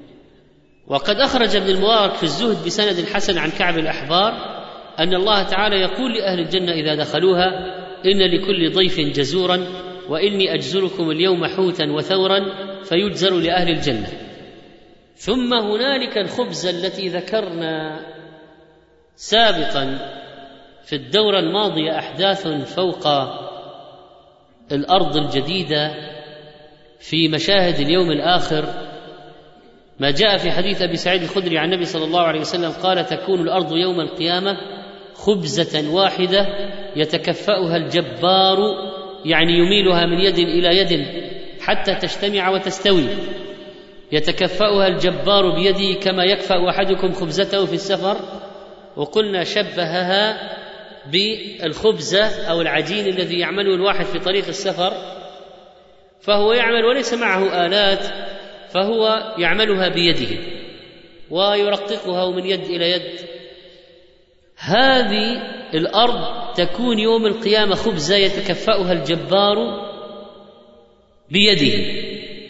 وقد أخرج ابن المبارك في الزهد بسند حسن عن كعب الأحبار أن الله تعالى يقول لأهل الجنة إذا دخلوها: إن لكل ضيف جزورا وإني أجزركم اليوم حوتا وثورا، فيجزر لأهل الجنة. ثم هنالك الخبزة التي ذكرنا سابقا في الدورة الماضية، أحداث فوق الأرض الجديدة في مشاهد اليوم الآخر. ما جاء في حديث أبي سعيد الخدري عن النبي صلى الله عليه وسلم قال: تكون الأرض يوم القيامة خبزة واحدة يتكفأها الجبار، يعني يميلها من يد إلى يد حتى تجتمع وتستوي، يتكفأها الجبار بيده كما يكفأ أحدكم خبزته في السفر. وقلنا شبهها بالخبزة أو العجين الذي يعمله الواحد في طريق السفر، فهو يعمل وليس معه آلات، فهو يعملها بيده ويرققها من يد إلى يد. هذه الأرض تكون يوم القيامة خبزة يتكفأها الجبار بيده.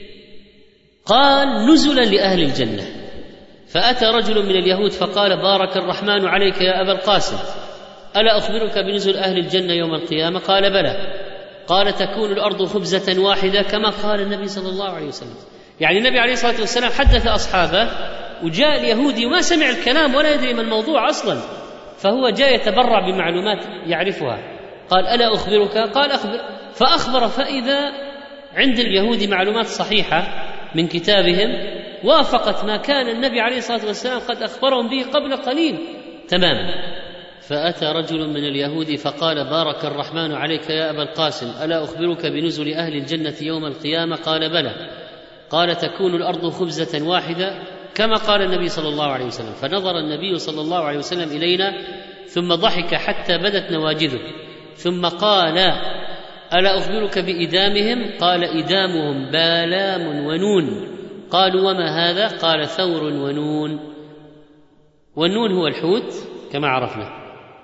قال: نزلا لأهل الجنة. فأتى رجل من اليهود فقال: بارك الرحمن عليك يا أبا القاسم، ألا أخبرك بنزل أهل الجنة يوم القيامة؟ قال: بلى. قال: تكون الأرض خبزة واحدة كما قال النبي صلى الله عليه وسلم. يعني النبي عليه الصلاة والسلام حدث أصحابه، وجاء اليهودي وما سمع الكلام ولا يدري ما الموضوع أصلا، فهو جاء يتبرع بمعلومات يعرفها. قال: ألا أخبرك؟ قال: أخبر. فأخبر، فإذا عند اليهود معلومات صحيحة من كتابهم وافقت ما كان النبي عليه الصلاة والسلام قد أخبرهم به قبل قليل تماما. فأتى رجل من اليهود فقال: بارك الرحمن عليك يا أبا القاسم، ألا أخبرك بنزل أهل الجنة يوم القيامة؟ قال: بلى. قال: تكون الأرض خبزة واحدة كما قال النبي صلى الله عليه وسلم. فنظر النبي صلى الله عليه وسلم إلينا ثم ضحك حتى بدت نواجذه، ثم قال: ألا أخبرك بإدامهم؟ قال: إدامهم بالام ونون. قالوا: وما هذا؟ قال: ثور ونون. والنون هو الحوت كما عرفنا،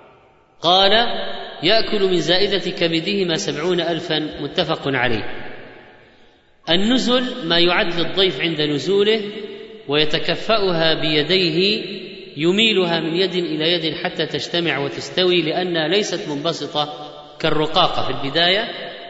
قال: يأكل من زائدة كبدهما سبعون ألفا، متفق عليه. النزل ما يعد للضيف عند نزوله، ويتكفأها بيديه، يميلها من يد إلى يد حتى تجتمع وتستوي، لأنها ليست منبسطة كالرقاقة في البداية.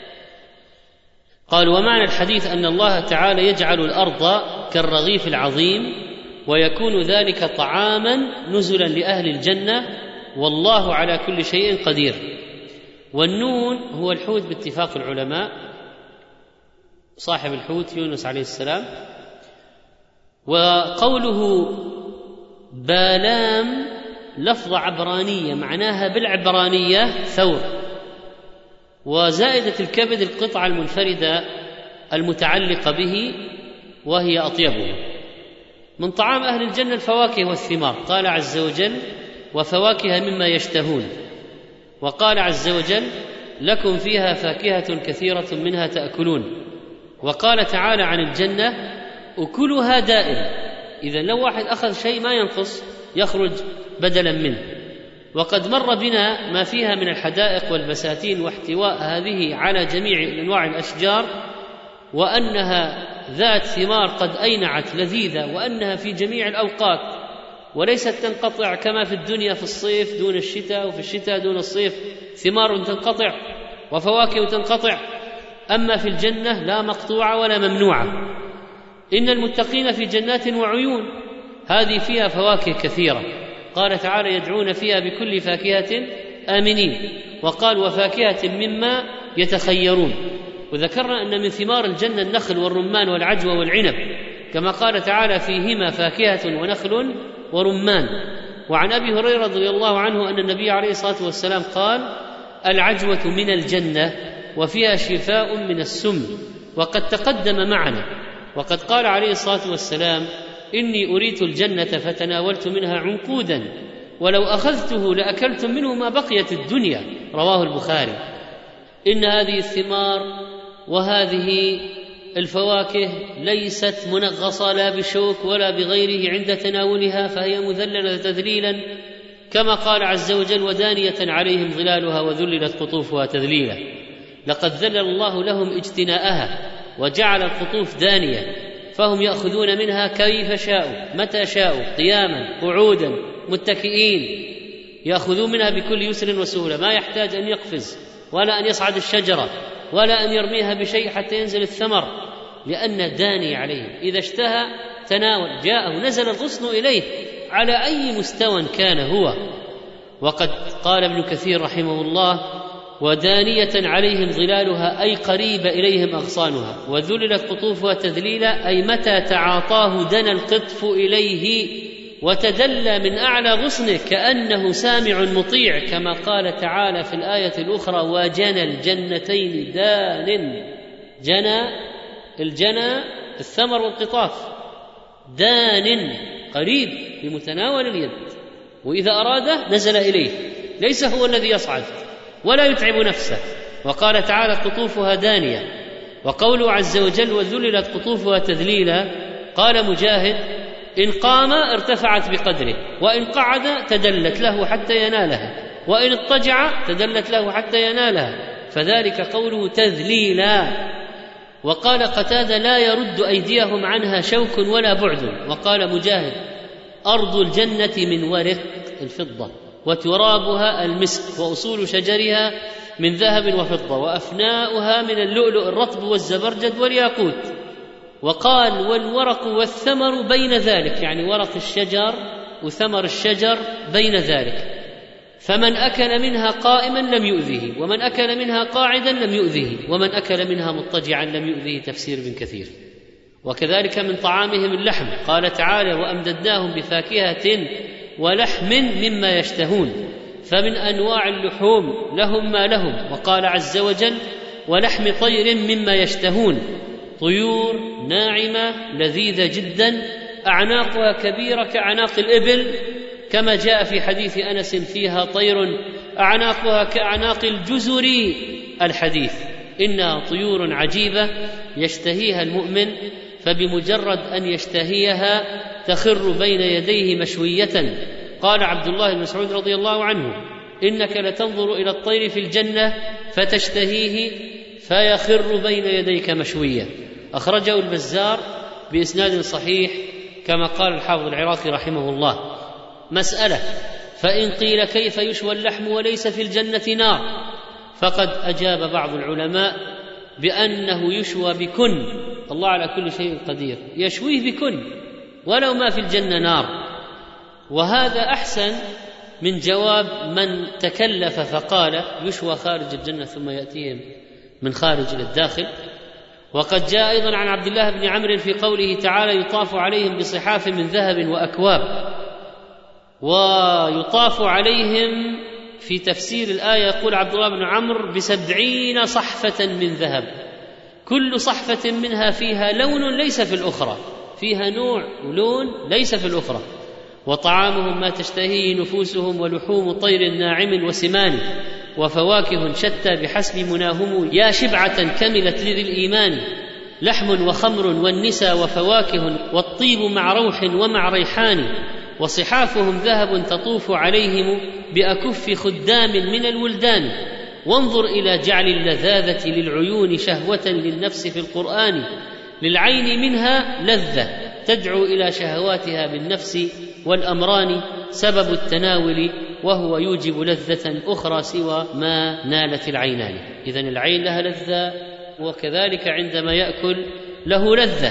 قال: ومعنى الحديث أن الله تعالى يجعل الأرض كالرغيف العظيم، ويكون ذلك طعاما نزلا لأهل الجنة، والله على كل شيء قدير. والنون هو الحوت باتفاق العلماء، صاحب الحوت يونس عليه السلام. وقوله بالام لفظة عبرانية معناها بالعبرانية ثور، وزائدة الكبد القطعة المنفردة المتعلقة به وهي أطيبه. من طعام أهل الجنة الفواكه والثمار، قال عز وجل: وفواكه مما يشتهون. وقال عز وجل: لكم فيها فاكهة كثيرة منها تأكلون. وقال تعالى عن الجنة: أكلها دائم. إذن لو واحد أخذ شيء ما ينقص، يخرج بدلا منه. وقد مر بنا ما فيها من الحدائق والبساتين واحتواء هذه على جميع أنواع الأشجار، وأنها ذات ثمار قد أينعت لذيذة، وأنها في جميع الأوقات، وليست تنقطع كما في الدنيا في الصيف دون الشتاء، وفي الشتاء دون الصيف، ثمار تنقطع وفواكه تنقطع. أما في الجنة لا مقطوعة ولا ممنوعة. إن المتقين في جنات وعيون، هذه فيها فواكه كثيرة. قال تعالى: يدعون فيها بكل فاكهة آمنين. وقال: وفاكهة مما يتخيرون. وذكرنا أن من ثمار الجنة النخل والرمان والعجوة والعنب، كما قال تعالى: فيهما فاكهة ونخل ورمان. وعن أبي هريرة رضي الله عنه أن النبي عليه الصلاة والسلام قال: العجوة من الجنة، وفيها شفاء من السم. وقد تقدم معنا. وقد قال عليه الصلاة والسلام: إني أريت الجنة فتناولت منها عنقودا، ولو أخذته لأكلتم منه ما بقيت الدنيا. رواه البخاري. إن هذه الثمار وهذه الفواكه ليست منغصة لا بشوك ولا بغيره عند تناولها، فهي مذللة تذليلا، كما قال عز وجل: ودانية عليهم ظلالها وذللت قطوفها تذليلا. لقد ذلل الله لهم اجتناءها وجعل القطوف دانية، فهم يأخذون منها كيف شاءوا متى شاءوا، قياما قعودا متكئين، يأخذون منها بكل يسر وسهولة، ما يحتاج أن يقفز ولا أن يصعد الشجرة ولا أن يرميها بشيء حتى ينزل الثمر، لأن داني عليهم. إذا اشتهى تناول، جاءه، نزل الغصن إليه على أي مستوى كان هو. وقد قال ابن كثير رحمه الله: ودانية عليهم ظلالها، أي قريب إليهم أغصانها، وذللت قطوفها تذليلا، أي متى تعاطاه دنا القطف إليه وتدلى من أعلى غصنه كأنه سامع مطيع، كما قال تعالى في الآية الأخرى: وجنى الجنتين دان. جنى، الجنى الثمر والقطاف، دان قريب بمتناول اليد، وإذا أراده نزل إليه، ليس هو الذي يصعد ولا يتعب نفسه. وقال تعالى: قطوفها دانية. وقوله عز وجل: وذللت قطوفها تذليلا، قال مجاهد: إن قام ارتفعت بقدره، وإن قعد تدلت له حتى ينالها، وإن اضطجع تدلت له حتى ينالها، فذلك قوله تذليلا. وقال قتادة: لا يرد أيديهم عنها شوك ولا بعد. وقال مجاهد: أرض الجنة من ورق الفضة، وترابها المسك، وأصول شجرها من ذهب وفضة، وأفناؤها من اللؤلؤ الرطب والزبرجد والياقوت. وقال: والورق والثمر بين ذلك، يعني ورق الشجر وثمر الشجر بين ذلك، فمن أكل منها قائما لم يؤذه، ومن أكل منها قاعدا لم يؤذه، ومن أكل منها مضطجعا لم يؤذه. تفسير ابن كثير. وكذلك من طعامهم اللحم، قال تعالى: وأمددناهم بفاكهة ولحم مما يشتهون، فمن أنواع اللحوم لهم ما لهم. وقال عز وجل: ولحم طير مما يشتهون، طيور ناعمة لذيذة جدا، أعناقها كبيرة كأعناق الإبل، كما جاء في حديث أنس: فيها طير أعناقها كأعناق الجزر الحديث. إنها طيور عجيبة يشتهيها المؤمن، فبمجرد أن يشتهيها تخر بين يديه مشوية. قال عبد الله بن مسعود رضي الله عنه: إنك لتنظر إلى الطير في الجنة فتشتهيه فيخر بين يديك مشويا. أخرجه البزار بإسناد صحيح كما قال الحافظ العراقي رحمه الله. مسألة: فإن قيل كيف يشوى اللحم وليس في الجنة نار؟ فقد أجاب بعض العلماء بأنه يشوى بكن، الله على كل شيء قدير، يشويه بكن ولو ما في الجنة نار. وهذا أحسن من جواب من تكلف فقال يشوى خارج الجنة ثم يأتيهم من خارج إلى الداخل. وقد جاء أيضا عن عبد الله بن عمرو في قوله تعالى: يطاف عليهم بصحاف من ذهب وأكواب. ويطاف عليهم في تفسير الآية يقول عبد الله بن عمرو: بسبعين صحفة من ذهب، كل صحفة منها فيها لون ليس في الأخرى، فيها نوع ولون ليس في الأخرى. وطعامهم ما تشتهيه نفوسهم، ولحوم طير ناعم وسمان، وفواكه شتى بحسب مناهم، يا شبعة كملت لذي الإيمان، لحم وخمر والنساء وفواكه، والطيب مع روح ومع ريحان، وصحافهم ذهب تطوف عليهم بأكف خدام من الولدان. وانظر إلى جعل اللذاذة للعيون شهوة للنفس في القرآن، للعين منها لذة تدعو إلى شهواتها بالنفس والأمران، سبب التناول وهو يوجب لذة أخرى سوى ما نالت العينان. إذن العين لها لذة، وكذلك عندما يأكل له لذة.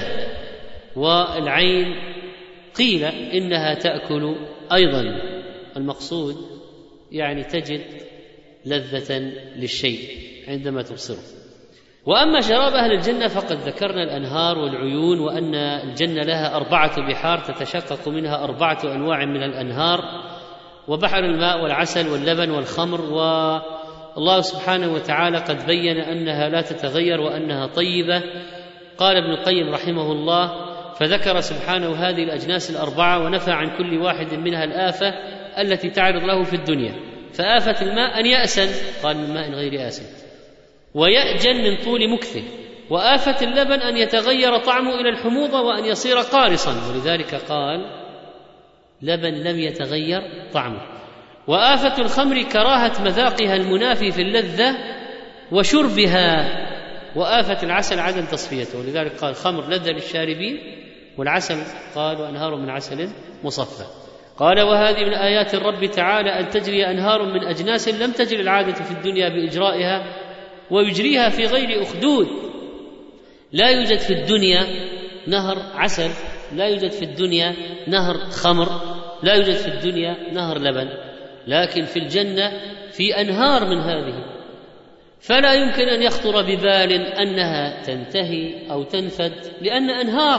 والعين قيل إنها تأكل أيضا، المقصود يعني تجد لذة للشيء عندما تبصره. وأما شراب أهل الجنة فقد ذكرنا الأنهار والعيون، وأن الجنة لها أربعة بحار تتشقق منها أربعة أنواع من الأنهار، وبحر الماء والعسل واللبن والخمر. والله سبحانه وتعالى قد بين أنها لا تتغير وأنها طيبة. قال ابن القيم رحمه الله: فذكر سبحانه هذه الأجناس الأربعة ونفى عن كل واحد منها الآفة التي تعرض له في الدنيا. فآفة الماء أن يأسن، قال: من ماء غير آسن، ويأجن من طول مكثه. وآفة اللبن أن يتغير طعمه إلى الحموضة وأن يصير قارصا، ولذلك قال: لبن لم يتغير طعمه. وآفة الخمر كراهة مذاقها المنافي في اللذة وشربها. وآفة العسل عدم تصفيته، ولذلك قال: خمر لذة للشاربين، والعسل قال: وأنهار من عسل مصفى. قال: وهذه من آيات الرب تعالى أن تجري أنهار من أجناس لم تجري العادة في الدنيا بإجرائها، ويجريها في غير أخدود. لا يوجد في الدنيا نهر عسل، لا يوجد في الدنيا نهر خمر، لا يوجد في الدنيا نهر لبن، لكن في الجنة في أنهار من هذه، فلا يمكن أن يخطر ببال أنها تنتهي أو تنفد، لأن أنهار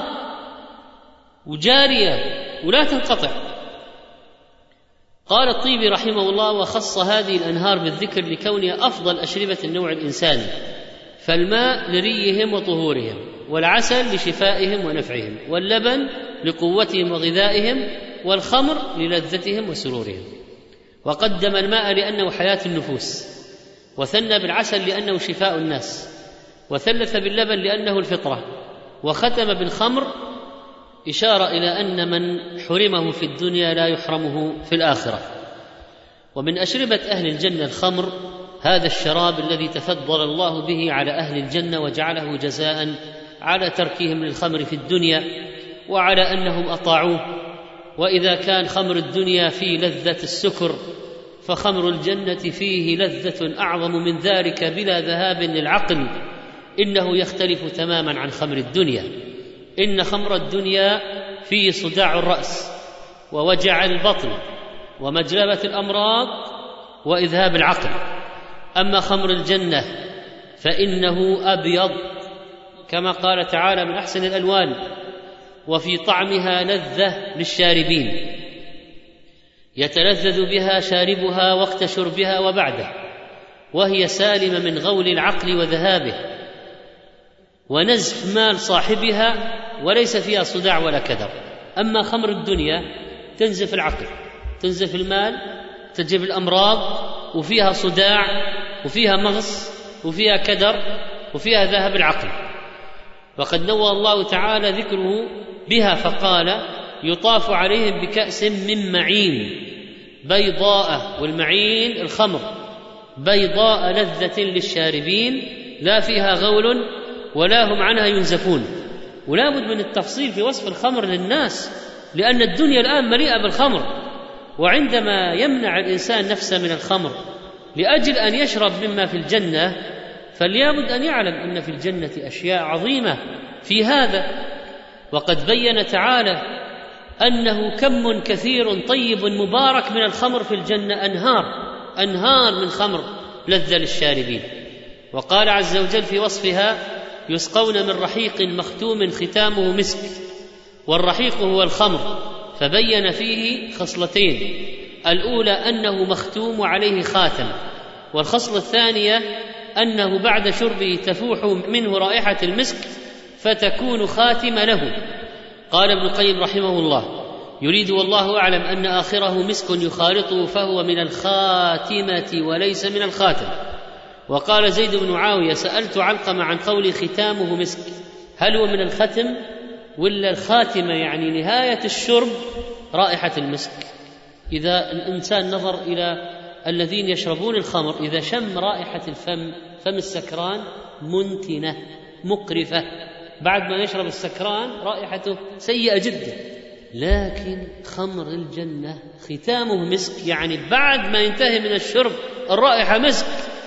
وجارية ولا تنقطع. قال الطيبي رحمه الله: وخص هذه الأنهار بالذكر لكونها أفضل أشربة النوع الإنساني، فالماء لريهم وطهورهم، والعسل لشفائهم ونفعهم، واللبن لقوتهم وغذائهم، والخمر للذتهم وسرورهم. وقدم الماء لأنه حياة النفوس، وثنى بالعسل لأنه شفاء الناس، وثلث باللبن لأنه الفطرة، وختم بالخمر إشارة إلى أن من حرمه في الدنيا لا يحرمه في الآخرة. ومن أشربة أهل الجنة الخمر، هذا الشراب الذي تفضل الله به على أهل الجنة وجعله جزاء على تركهم للخمر في الدنيا وعلى أنهم أطاعوه. وإذا كان خمر الدنيا فيه لذة السكر، فخمر الجنة فيه لذة أعظم من ذلك بلا ذهاب للعقل، إنه يختلف تماما عن خمر الدنيا. إن خمر الدنيا فيه صداع الرأس ووجع البطن ومجلبة الأمراض وإذهاب العقل. أما خمر الجنة فإنه أبيض كما قال تعالى: من أحسن الألوان، وفي طعمها لذة للشاربين، يتلذذ بها شاربها وقت شربها وبعده، وهي سالمة من غول العقل وذهابه ونزف مال صاحبها، وليس فيها صداع ولا كدر. أما خمر الدنيا تنزف العقل، تنزف المال، تجيب الأمراض، وفيها صداع، وفيها مغص، وفيها كدر، وفيها ذهب العقل. وقد نوى الله تعالى ذكره بها فقال: يطاف عليهم بكأس من معين بيضاء، والمعين الخمر، بيضاء لذة للشاربين لا فيها غول ولا هم عنها ينزفون. ولا بد من التفصيل في وصف الخمر للناس، لأن الدنيا الآن مليئة بالخمر، وعندما يمنع الإنسان نفسه من الخمر لأجل أن يشرب مما في الجنة، فليابد أن يعلم أن في الجنة أشياء عظيمة في هذا. وقد بين تعالى أنه كم كثير طيب مبارك من الخمر في الجنة، أنهار أنهار من خمر لذة للشاربين. وقال عز وجل في وصفها: يسقون من رحيق مختوم ختامه مسك. والرحيق هو الخمر، فبين فيه خصلتين: الأولى أنه مختوم وعليه خاتم، والخصلة الثانية أنه بعد شربه تفوح منه رائحة المسك فتكون خاتم له. قال ابن القيم رحمه الله: يريد والله أعلم أن آخره مسك يخالطه فهو من الخاتمة وليس من الخاتم. وقال زيد بن معاوية: سألت علقمة عن قول ختامه مسك، هل هو من الختم ولا الخاتمة يعني نهاية الشرب رائحة المسك؟ إذا الإنسان نظر إلى الذين يشربون الخمر، إذا شم رائحة الفم، فم السكران منتنة مقرفة، بعد ما يشرب السكران رائحته سيئة جدا. لكن خمر الجنة ختامه مسك، يعني بعد ما ينتهي من الشرب الرائحة مسك،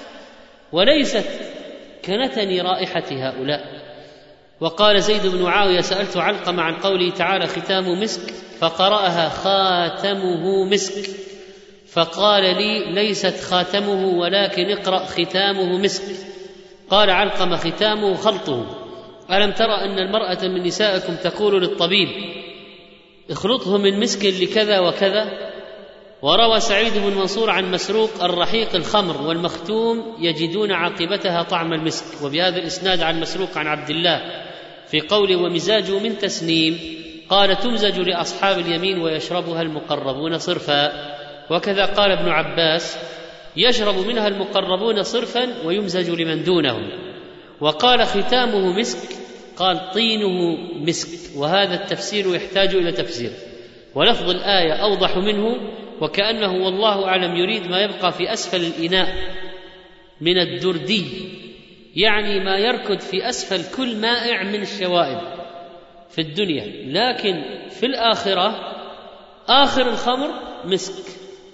وليست كنتن رائحة هؤلاء. وقال زيد بن معاوية: سألت علقمة عن قوله تعالى ختامه مسك، فقرأها خاتمه مسك، فقال لي: ليست خاتمه ولكن اقرأ ختامه مسك. قال علقمة: ختامه خلطه. ألم ترى أن المرأة من نسائكم تقول للطبيب: اخلطه من مسك لكذا وكذا؟ وروى سعيد بن منصور عن مسروق: الرحيق الخمر والمختوم يجدون عاقبتها طعم المسك. وبهذا الإسناد عن مسروق عن عبد الله في قوله: ومزاجه من تسنيم، قال: تمزج لأصحاب اليمين ويشربها المقربون صرفا. وكذا قال ابن عباس: يشرب منها المقربون صرفا ويمزج لمن دونهم. وقال: ختامه مسك، قال: طينه مسك. وهذا التفسير يحتاج إلى تفسير، ولفظ الآية أوضح منه، وكأنه والله أعلم يريد ما يبقى في أسفل الإناء من الدردي، يعني ما يركض في أسفل كل مائع من الشوائب في الدنيا، لكن في الآخرة آخر الخمر مسك.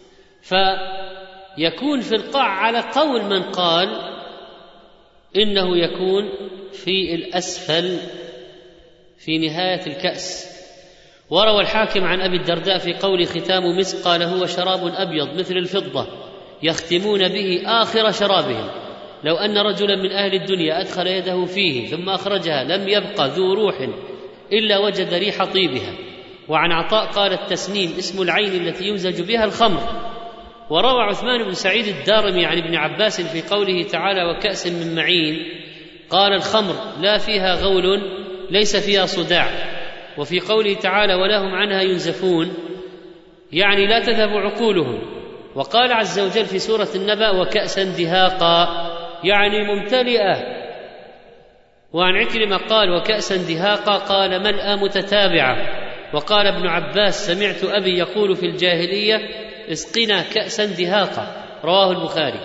فيكون في القاع على قول من قال إنه يكون في الأسفل في نهاية الكأس. وروى الحاكم عن أبي الدرداء في قول ختام مسك، قال: هو شراب أبيض مثل الفضة يختمون به آخر شرابهم، لو أن رجلا من أهل الدنيا أدخل يده فيه ثم أخرجها لم يبق ذو روح إلا وجد ريح طيبها. وعن عطاء قال: التسنيم اسم العين التي يمزج بها الخمر. وروى عثمان بن سعيد الدارمي عن ابن عباس في قوله تعالى: وكأس من معين، قال: الخمر لا فيها غول ليس فيها صداع. وفي قوله تعالى: ولا هم عنها ينزفون، يعني لا تذهب عقولهم. وقال عز وجل في سورة النبأ: وكأسا دهاقا، يعني ممتلئة. وعن عكرمة قال: وكأسا دهاقا، قال: ملأ متتابعة. وقال ابن عباس: سمعت أبي يقول في الجاهلية: اسقنا كأسا دهاقا، رواه البخاري.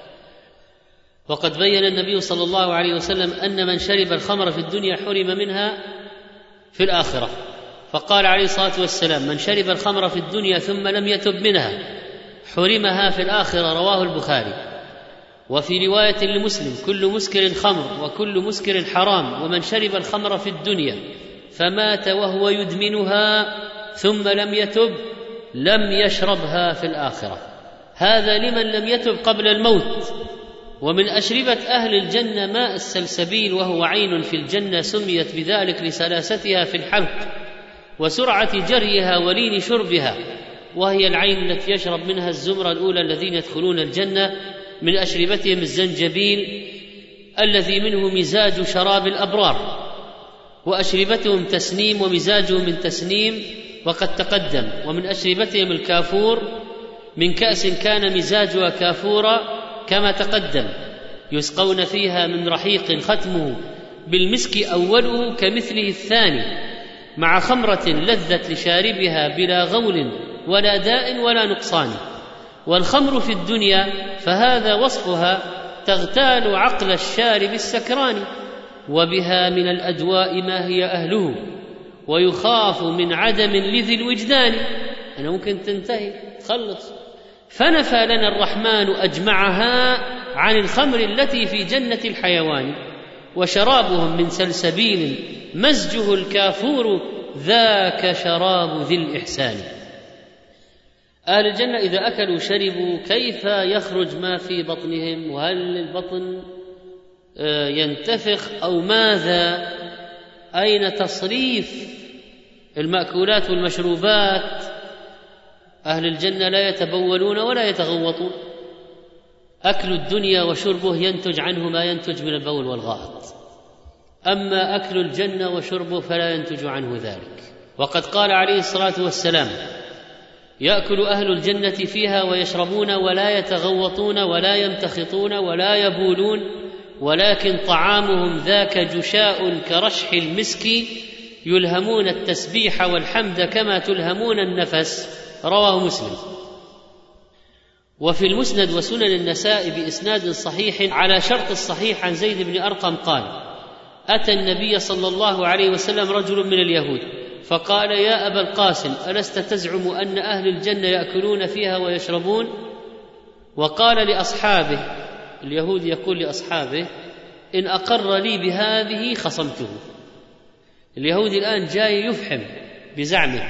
وقد بين النبي صلى الله عليه وسلم أن من شرب الخمر في الدنيا حرم منها في الآخرة، فقال عليه الصلاة والسلام: من شرب الخمر في الدنيا ثم لم يتب منها حرمها في الآخرة، رواه البخاري. وفي رواية لمسلم: كل مسكر خمر وكل مسكر حرام، ومن شرب الخمر في الدنيا فمات وهو يدمنها ثم لم يتب لم يشربها في الآخرة. هذا لمن لم يتب قبل الموت. ومن أشربة أهل الجنة ماء السلسبيل، وهو عين في الجنة سميت بذلك لسلاستها في الحلق وسرعة جريها ولين شربها، وهي العين التي يشرب منها الزمرة الأولى الذين يدخلون الجنة. من أشربتهم الزنجبيل الذي منه مزاج شراب الأبرار، وأشربتهم تسنيم ومزاجه من تسنيم وقد تقدم. ومن أشربتهم الكافور من كأس كان مزاجها كافورا كما تقدم، يسقون فيها من رحيق ختمه بالمسك أوله كمثله الثاني، مع خمرة لذت لشاربها بلا غول ولا داء ولا نقصان. والخمر في الدنيا فهذا وصفها تغتال عقل الشارب السكران، وبها من الأدواء ما هي أهله، ويخاف من عدم لذي الوجدان. أنا ممكن تنتهي تخلص. فنفى لنا الرحمن أجمعها عن الخمر التي في جنة الحيوان، وشرابهم من سلسبيل مزجه الكافور ذاك شراب ذي الإحسان. أهل الجنة إذا أكلوا شربوا كيف يخرج ما في بطنهم؟ وهل البطن ينتفخ أو ماذا؟ أين تصريف المأكولات والمشروبات؟ أهل الجنة لا يتبولون ولا يتغوطون. أكل الدنيا وشربه ينتج عنه ما ينتج من البول والغائط، أما أكل الجنة وشربه فلا ينتج عنه ذلك. وقد قال عليه الصلاة والسلام: يأكل أهل الجنة فيها ويشربون ولا يتغوطون ولا يمتخطون ولا يبولون، ولكن طعامهم ذاك جشاء كرشح المسك، يلهمون التسبيح والحمد كما تلهمون النفس. رواه مسلم. وفي المسند وسنن النساء بإسناد صحيح على شرط الصحيح عن زيد بن أرقم قال: أتى النبي صلى الله عليه وسلم رجل من اليهود فقال: يا أبا القاسم، ألست تزعم أن أهل الجنة يأكلون فيها ويشربون؟ وقال لأصحابه، اليهود يقول لأصحابه: إن أقر لي بهذه خصمته. اليهودي الآن جاي يفحم بزعمه،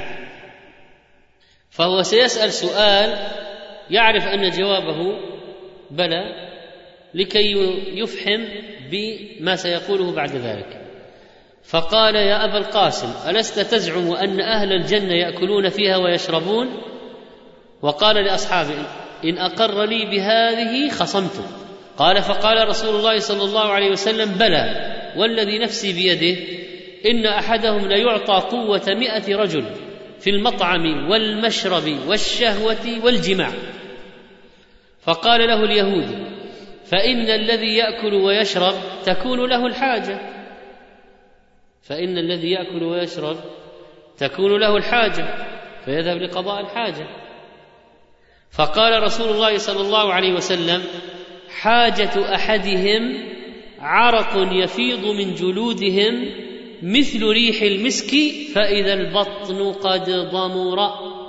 فهو سيسأل سؤال يعرف أن جوابه بلى، لكي يفحم بما سيقوله بعد ذلك. فقال: يا أبا القاسم، ألست تزعم أن أهل الجنة يأكلون فيها ويشربون؟ وقال لأصحابه: إن أقر لي بهذه خصمته. قال: فقال رسول الله صلى الله عليه وسلم: بلى والذي نفسي بيده، إن أحدهم ليعطى قوة مئة رجل في المطعم والمشرب والشهوة والجماع. فقال له اليهودي: فإن الذي يأكل ويشرب تكون له الحاجة فإن الذي يأكل ويشرب تكون له الحاجة فيذهب لقضاء الحاجة. فقال رسول الله صلى الله عليه وسلم: حاجة أحدهم عرق يفيض من جلودهم مثل ريح المسك فإذا البطن قد ضمر.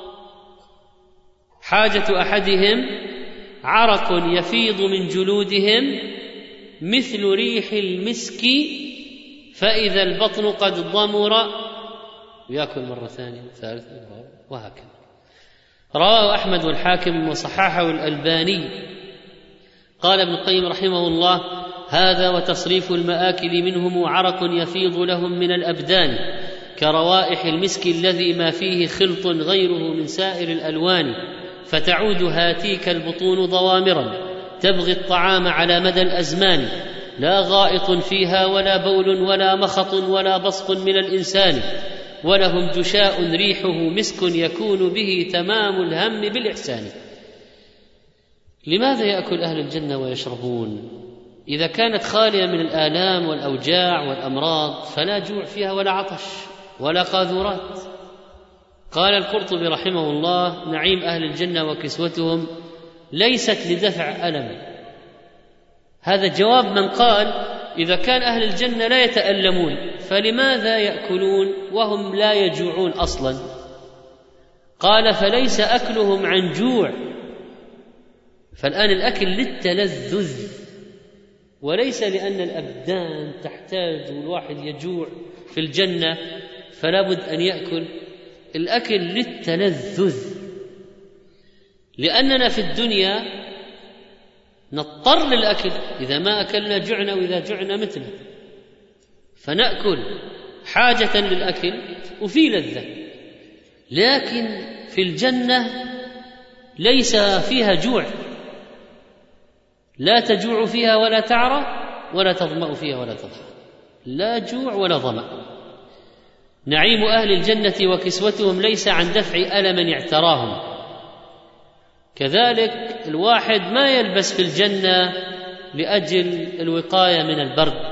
حاجة أحدهم عرق يفيض من جلودهم مثل ريح المسك فإذا البطن قد ضمر. ويأكل مرة ثانية ثالثة وهكذا. رواه أحمد والحاكم وصححه الألباني. قال ابن القيم رحمه الله: هذا وتصريف المآكل منهم عرق يفيض لهم من الأبدان كروائح المسك الذي ما فيه خلط غيره من سائر الألوان، فتعود هاتيك البطون ضوامرا تبغي الطعام على مدى الأزمان، لا غائط فيها ولا بول ولا مخط ولا بصق من الإنسان، ولهم جشاء ريحه مسك يكون به تمام الهم بالإحسان. لماذا يأكل أهل الجنة ويشربون؟ إذا كانت خالية من الآلام والأوجاع والأمراض فلا جوع فيها ولا عطش ولا قاذورات. قال القرطبي رحمه الله: نعيم أهل الجنة وكسوتهم ليست لدفع ألم. هذا جواب من قال إذا كان أهل الجنة لا يتألمون فلماذا يأكلون وهم لا يجوعون أصلا؟ قال: فليس أكلهم عن جوع، فالآن الأكل للتلذذ وليس لأن الأبدان تحتاج والواحد يجوع في الجنة فلا بد أن يأكل. الأكل للتلذذ، لأننا في الدنيا نضطر للأكل، إذا ما أكلنا جعنا وإذا جعنا متنا، فنأكل حاجة للأكل وفي لذة. لكن في الجنة ليس فيها جوع، لا تجوع فيها ولا تعرى ولا تظمأ فيها ولا تضحى، لا جوع ولا ظمأ. نعيم أهل الجنة وكسوتهم ليس عن دفع ألم اعتراهم. كذلك الواحد ما يلبس في الجنة لأجل الوقاية من البرد،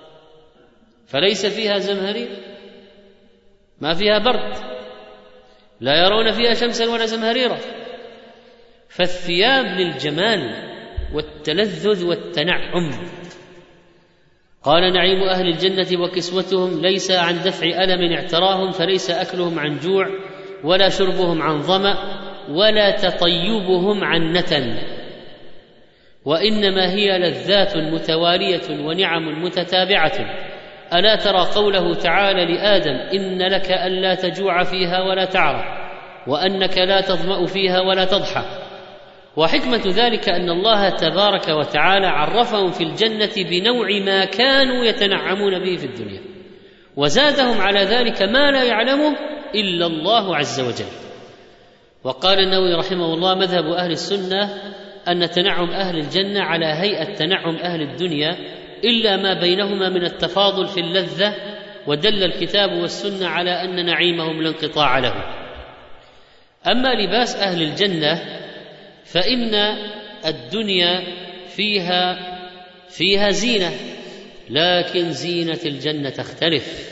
فليس فيها زمهرير، ما فيها برد، لا يرون فيها شمسا ولا زمهريرا. فالثياب للجمال والتلذذ والتنعم. قال: نعيم أهل الجنة وكسوتهم ليس عن دفع ألم اعتراهم، فليس أكلهم عن جوع ولا شربهم عن ظمأ ولا تطيبهم عن نتن، وإنما هي لذات متوالية ونعم متتابعة. ألا ترى قوله تعالى لآدم: إن لك ألا تجوع فيها ولا تعرى، وأنك لا تظمأ فيها ولا تضحى. وحكمة ذلك أن الله تبارك وتعالى عرفهم في الجنة بنوع ما كانوا يتنعمون به في الدنيا، وزادهم على ذلك ما لا يعلمه إلا الله عز وجل. وقال النووي رحمه الله: مذهب أهل السنة أن تنعم أهل الجنة على هيئة تنعم أهل الدنيا، إلا ما بينهما من التفاضل في اللذة، ودل الكتاب والسنة على أن نعيمهم لا انقطاع له. أما لباس أهل الجنة فإن الدنيا فيها فيها زينة، لكن زينة الجنة تختلف،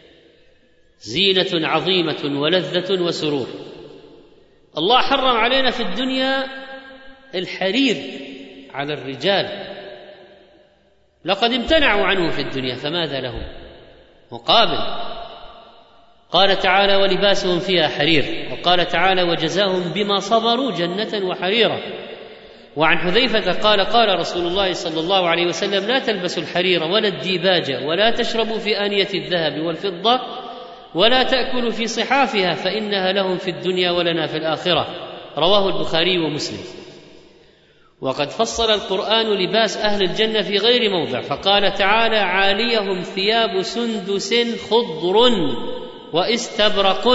زينة عظيمة ولذة وسرور. الله حرم علينا في الدنيا الحرير على الرجال، لقد امتنعوا عنه في الدنيا، فماذا لهم مقابل؟ قال تعالى: ولباسهم فيها حرير. وقال تعالى: وجزاهم بما صبروا جنة وحريرا. وعن حذيفة قال: قال رسول الله صلى الله عليه وسلم: لا تلبسوا الحرير ولا الديباج، ولا تشربوا في آنية الذهب والفضة، ولا تأكلوا في صحافها، فإنها لهم في الدنيا ولنا في الآخرة. رواه البخاري ومسلم. وقد فصل القرآن لباس أهل الجنة في غير موضع، فقال تعالى: عاليهم ثياب سندس خضر واستبرق،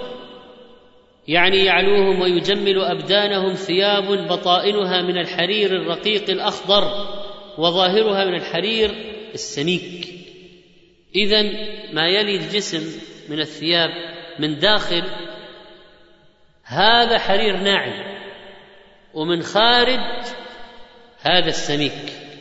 يعني يعلوهم ويجمل أبدانهم ثياب بطائنها من الحرير الرقيق الأخضر، وظاهرها من الحرير السميك. إذن ما يلي الجسم من الثياب من داخل هذا حرير ناعم، ومن خارج هذا السميك.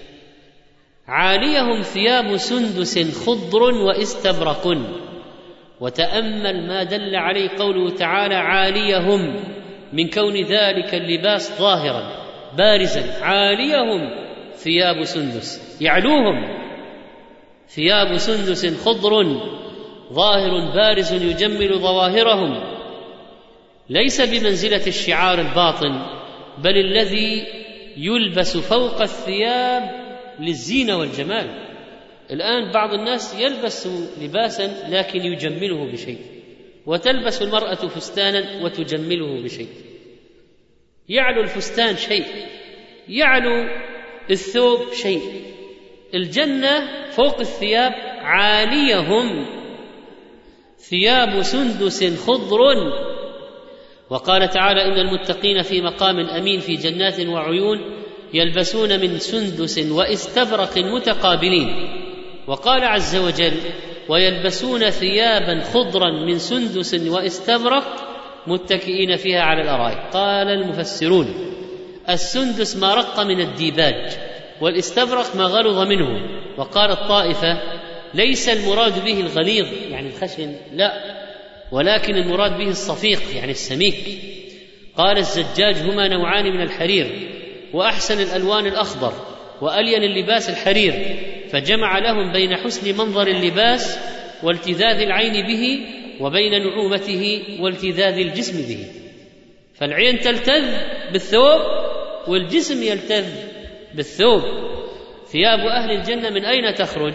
عاليهم ثياب سندس خضر واستبرق. وتأمل ما دل عليه قوله تعالى: عاليهم، من كون ذلك اللباس ظاهرا بارزا. عاليهم ثياب سندس، يعلوهم ثياب سندس خضر ظاهر بارز يجمل ظواهرهم، ليس بمنزلة الشعار الباطن، بل الذي يلبس فوق الثياب للزينة والجمال. الآن بعض الناس يلبس لباسا لكن يجمله بشيء، وتلبس المرأة فستانا وتجمله بشيء. يعلو الفستان شيء، يعلو الثوب شيء. الجنة فوق الثياب عاليهم ثياب سندس خضر. وقال تعالى: إن المتقين في مقام أمين في جنات وعيون يلبسون من سندس واستبرق متقابلين. وقال عز وجل: ويلبسون ثيابا خضرا من سندس واستبرق متكئين فيها على الأرائك. قال المفسرون: السندس ما رق من الديباج، والاستبرق ما غلظ منه. وقال الطائفة: ليس المراد به الغليظ يعني الخشن، لا، ولكن المراد به الصفيق يعني السميك. قال الزجاج: هما نوعان من الحرير، وأحسن الألوان الأخضر، وألين اللباس الحرير، فجمع لهم بين حسن منظر اللباس والتذاذ العين به، وبين نعومته والتذاذ الجسم به. فالعين تلتذ بالثوب والجسم يلتذ بالثوب. ثياب أهل الجنة من أين تخرج؟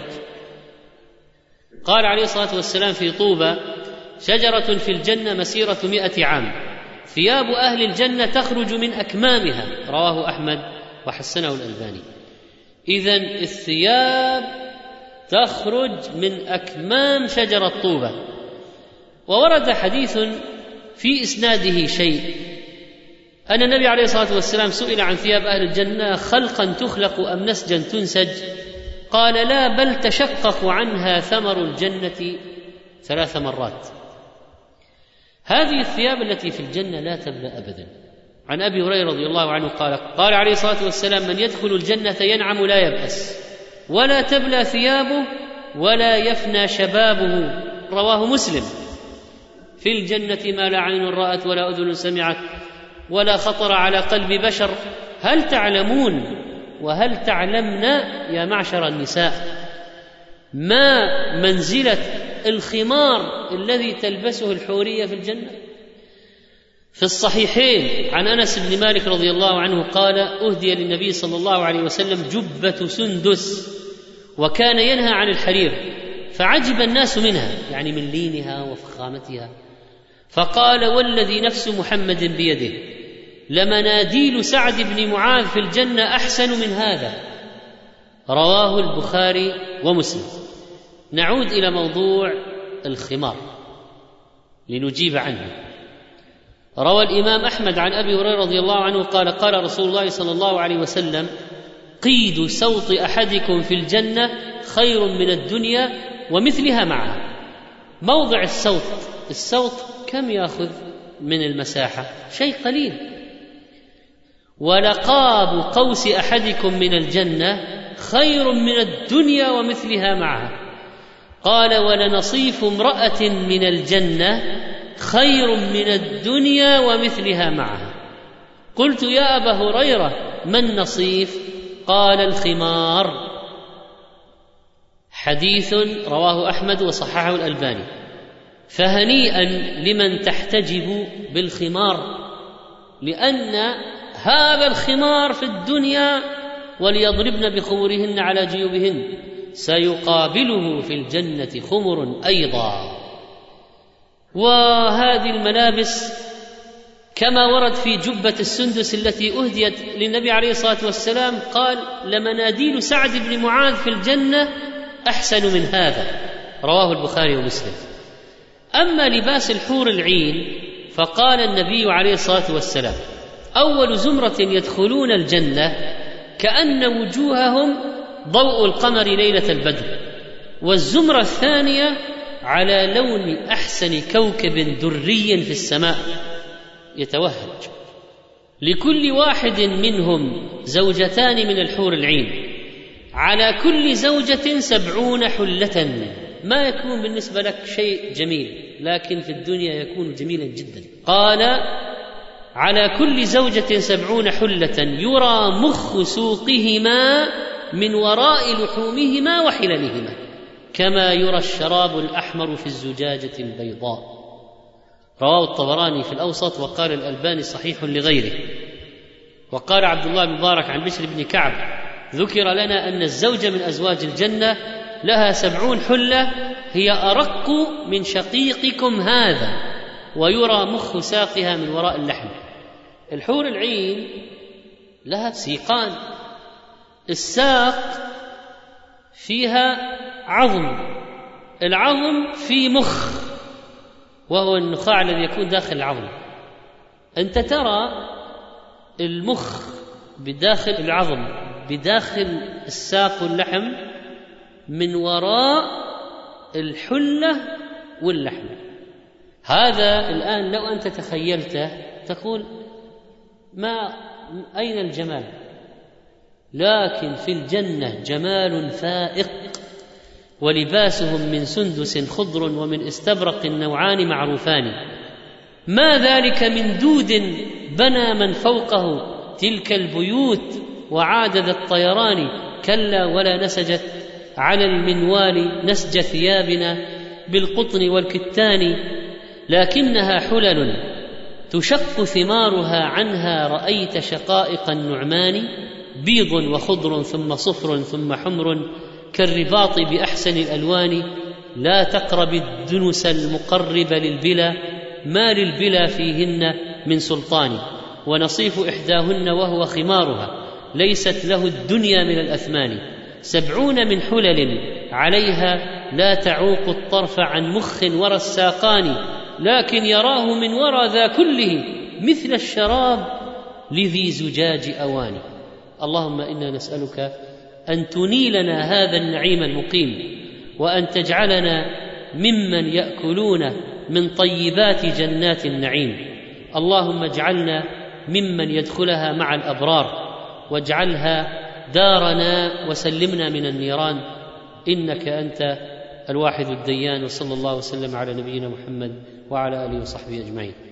قال عليه الصلاة والسلام في طوبى: شجرة في الجنة مسيرة مئة عام، ثياب أهل الجنة تخرج من أكمامها. رواه أحمد وحسنه الألباني. إذن الثياب تخرج من أكمام شجرة طوبى. وورد حديث في إسناده شيء، أن النبي عليه الصلاة والسلام سئل عن ثياب أهل الجنة: خلقا تخلق أم نسجا تنسج؟ قال: لا، بل تشقق عنها ثمر الجنة ثلاث مرات. هذه الثياب التي في الجنة لا تبلى أبدا. عن أبي هريرة رضي الله عنه قال: قال عليه الصلاة والسلام: من يدخل الجنة ينعم لا يبأس، ولا تبلى ثيابه، ولا يفنى شبابه. رواه مسلم. في الجنة ما لا عين رأت ولا أذن سمعت ولا خطر على قلب بشر. هل تعلمون وهل تعلمن يا معشر النساء ما منزلة الخمار الذي تلبسه الحورية في الجنة؟ في الصحيحين عن أنس بن مالك رضي الله عنه قال: أهدي للنبي صلى الله عليه وسلم جبة سندس وكان ينهى عن الحرير، فعجب الناس منها، يعني من لينها وفخامتها، فقال: والذي نفس محمد بيده لمناديل سعد بن معاذ في الجنة أحسن من هذا. رواه البخاري ومسلم. نعود إلى موضوع الخمار لنجيب عنه. روى الإمام أحمد عن أبي هريرة رضي الله عنه قال: قال رسول الله صلى الله عليه وسلم: قيد سوط أحدكم في الجنة خير من الدنيا ومثلها معها. موضع السوط، السوط كم يأخذ من المساحة؟ شيء قليل. ولقاب قوس أحدكم من الجنة خير من الدنيا ومثلها معها. قال: ولنصيف امرأة من الجنة خير من الدنيا ومثلها معها. قلت: يا أبا هريرة ما النصيف؟ قال: الخمار. حديث رواه أحمد وصححه الألباني. فهنيئا لمن تحتجب بالخمار، لأن هذا الخمار في الدنيا وليضربن بخمرهن على جيوبهن سيقابله في الجنة خمر أيضا. وهذه الملابس كما ورد في جبة السندس التي أهديت للنبي عليه الصلاة والسلام قال: لمناديل سعد بن معاذ في الجنة أحسن من هذا. رواه البخاري ومسلم. أما لباس الحور العين فقال النبي عليه الصلاة والسلام: أول زمرة يدخلون الجنة كأن وجوههم ضوء القمر ليلة البدر، والزمرة الثانية على لون أحسن كوكب دري في السماء يتوهج، لكل واحد منهم زوجتان من الحور العين، على كل زوجة سبعون حلة. ما يكون بالنسبة لك شيء جميل، لكن في الدنيا يكون جميلا جدا. قال: على كل زوجة سبعون حلة يرى مخ سوقهما من وراء لحومهما وحللهما، كما يرى الشراب الأحمر في الزجاجة البيضاء. رواه الطبراني في الأوسط، وقال الألباني صحيح لغيره. وقال عبد الله بن مبارك عن بشر بن كعب: ذكر لنا أن الزوجة من أزواج الجنة لها سبعون حلة هي أرق من شقيقكم هذا، ويرى مخ ساقها من وراء اللحم. الحور العين لها سيقان، الساق فيها عظم، العظم في مخ وهو النخاع الذي يكون داخل العظم. أنت ترى المخ بداخل العظم بداخل الساق واللحم من وراء الحلة واللحم. هذا الآن لو أنت تخيلته تقول ما أين الجمال؟ لكن في الجنة جمال فائق، ولباسهم من سندس خضر ومن استبرق نوعان معروفان، ما ذلك من دود بنى من فوقه تلك البيوت وعاد ذا الطيران، كلا ولا نسجت على المنوال نسج ثيابنا بالقطن والكتان، لكنها حلل تشق ثمارها عنها رأيت شقائق النعمان، بيض وخضر ثم صفر ثم حمر كالرباط بأحسن الألوان، لا تقرب الدنس المقرب للبلا، ما للبلا فيهن من سلطان، ونصيف إحداهن وهو خمارها ليست له الدنيا من الأثمان، سبعون من حلل عليها لا تعوق الطرف عن مخ ورى الساقان، لكن يراه من وراء ذا كله مثل الشراب لذي زجاج أواني. اللهم إنا نسألك أن تنيلنا هذا النعيم المقيم، وأن تجعلنا ممن يأكلون من طيبات جنات النعيم. اللهم اجعلنا ممن يدخلها مع الأبرار، واجعلها دارنا وسلمنا من النيران، إنك أنت الواحد الديان. وصلى الله وسلم على نبينا محمد وعلى اله وصحبه اجمعين.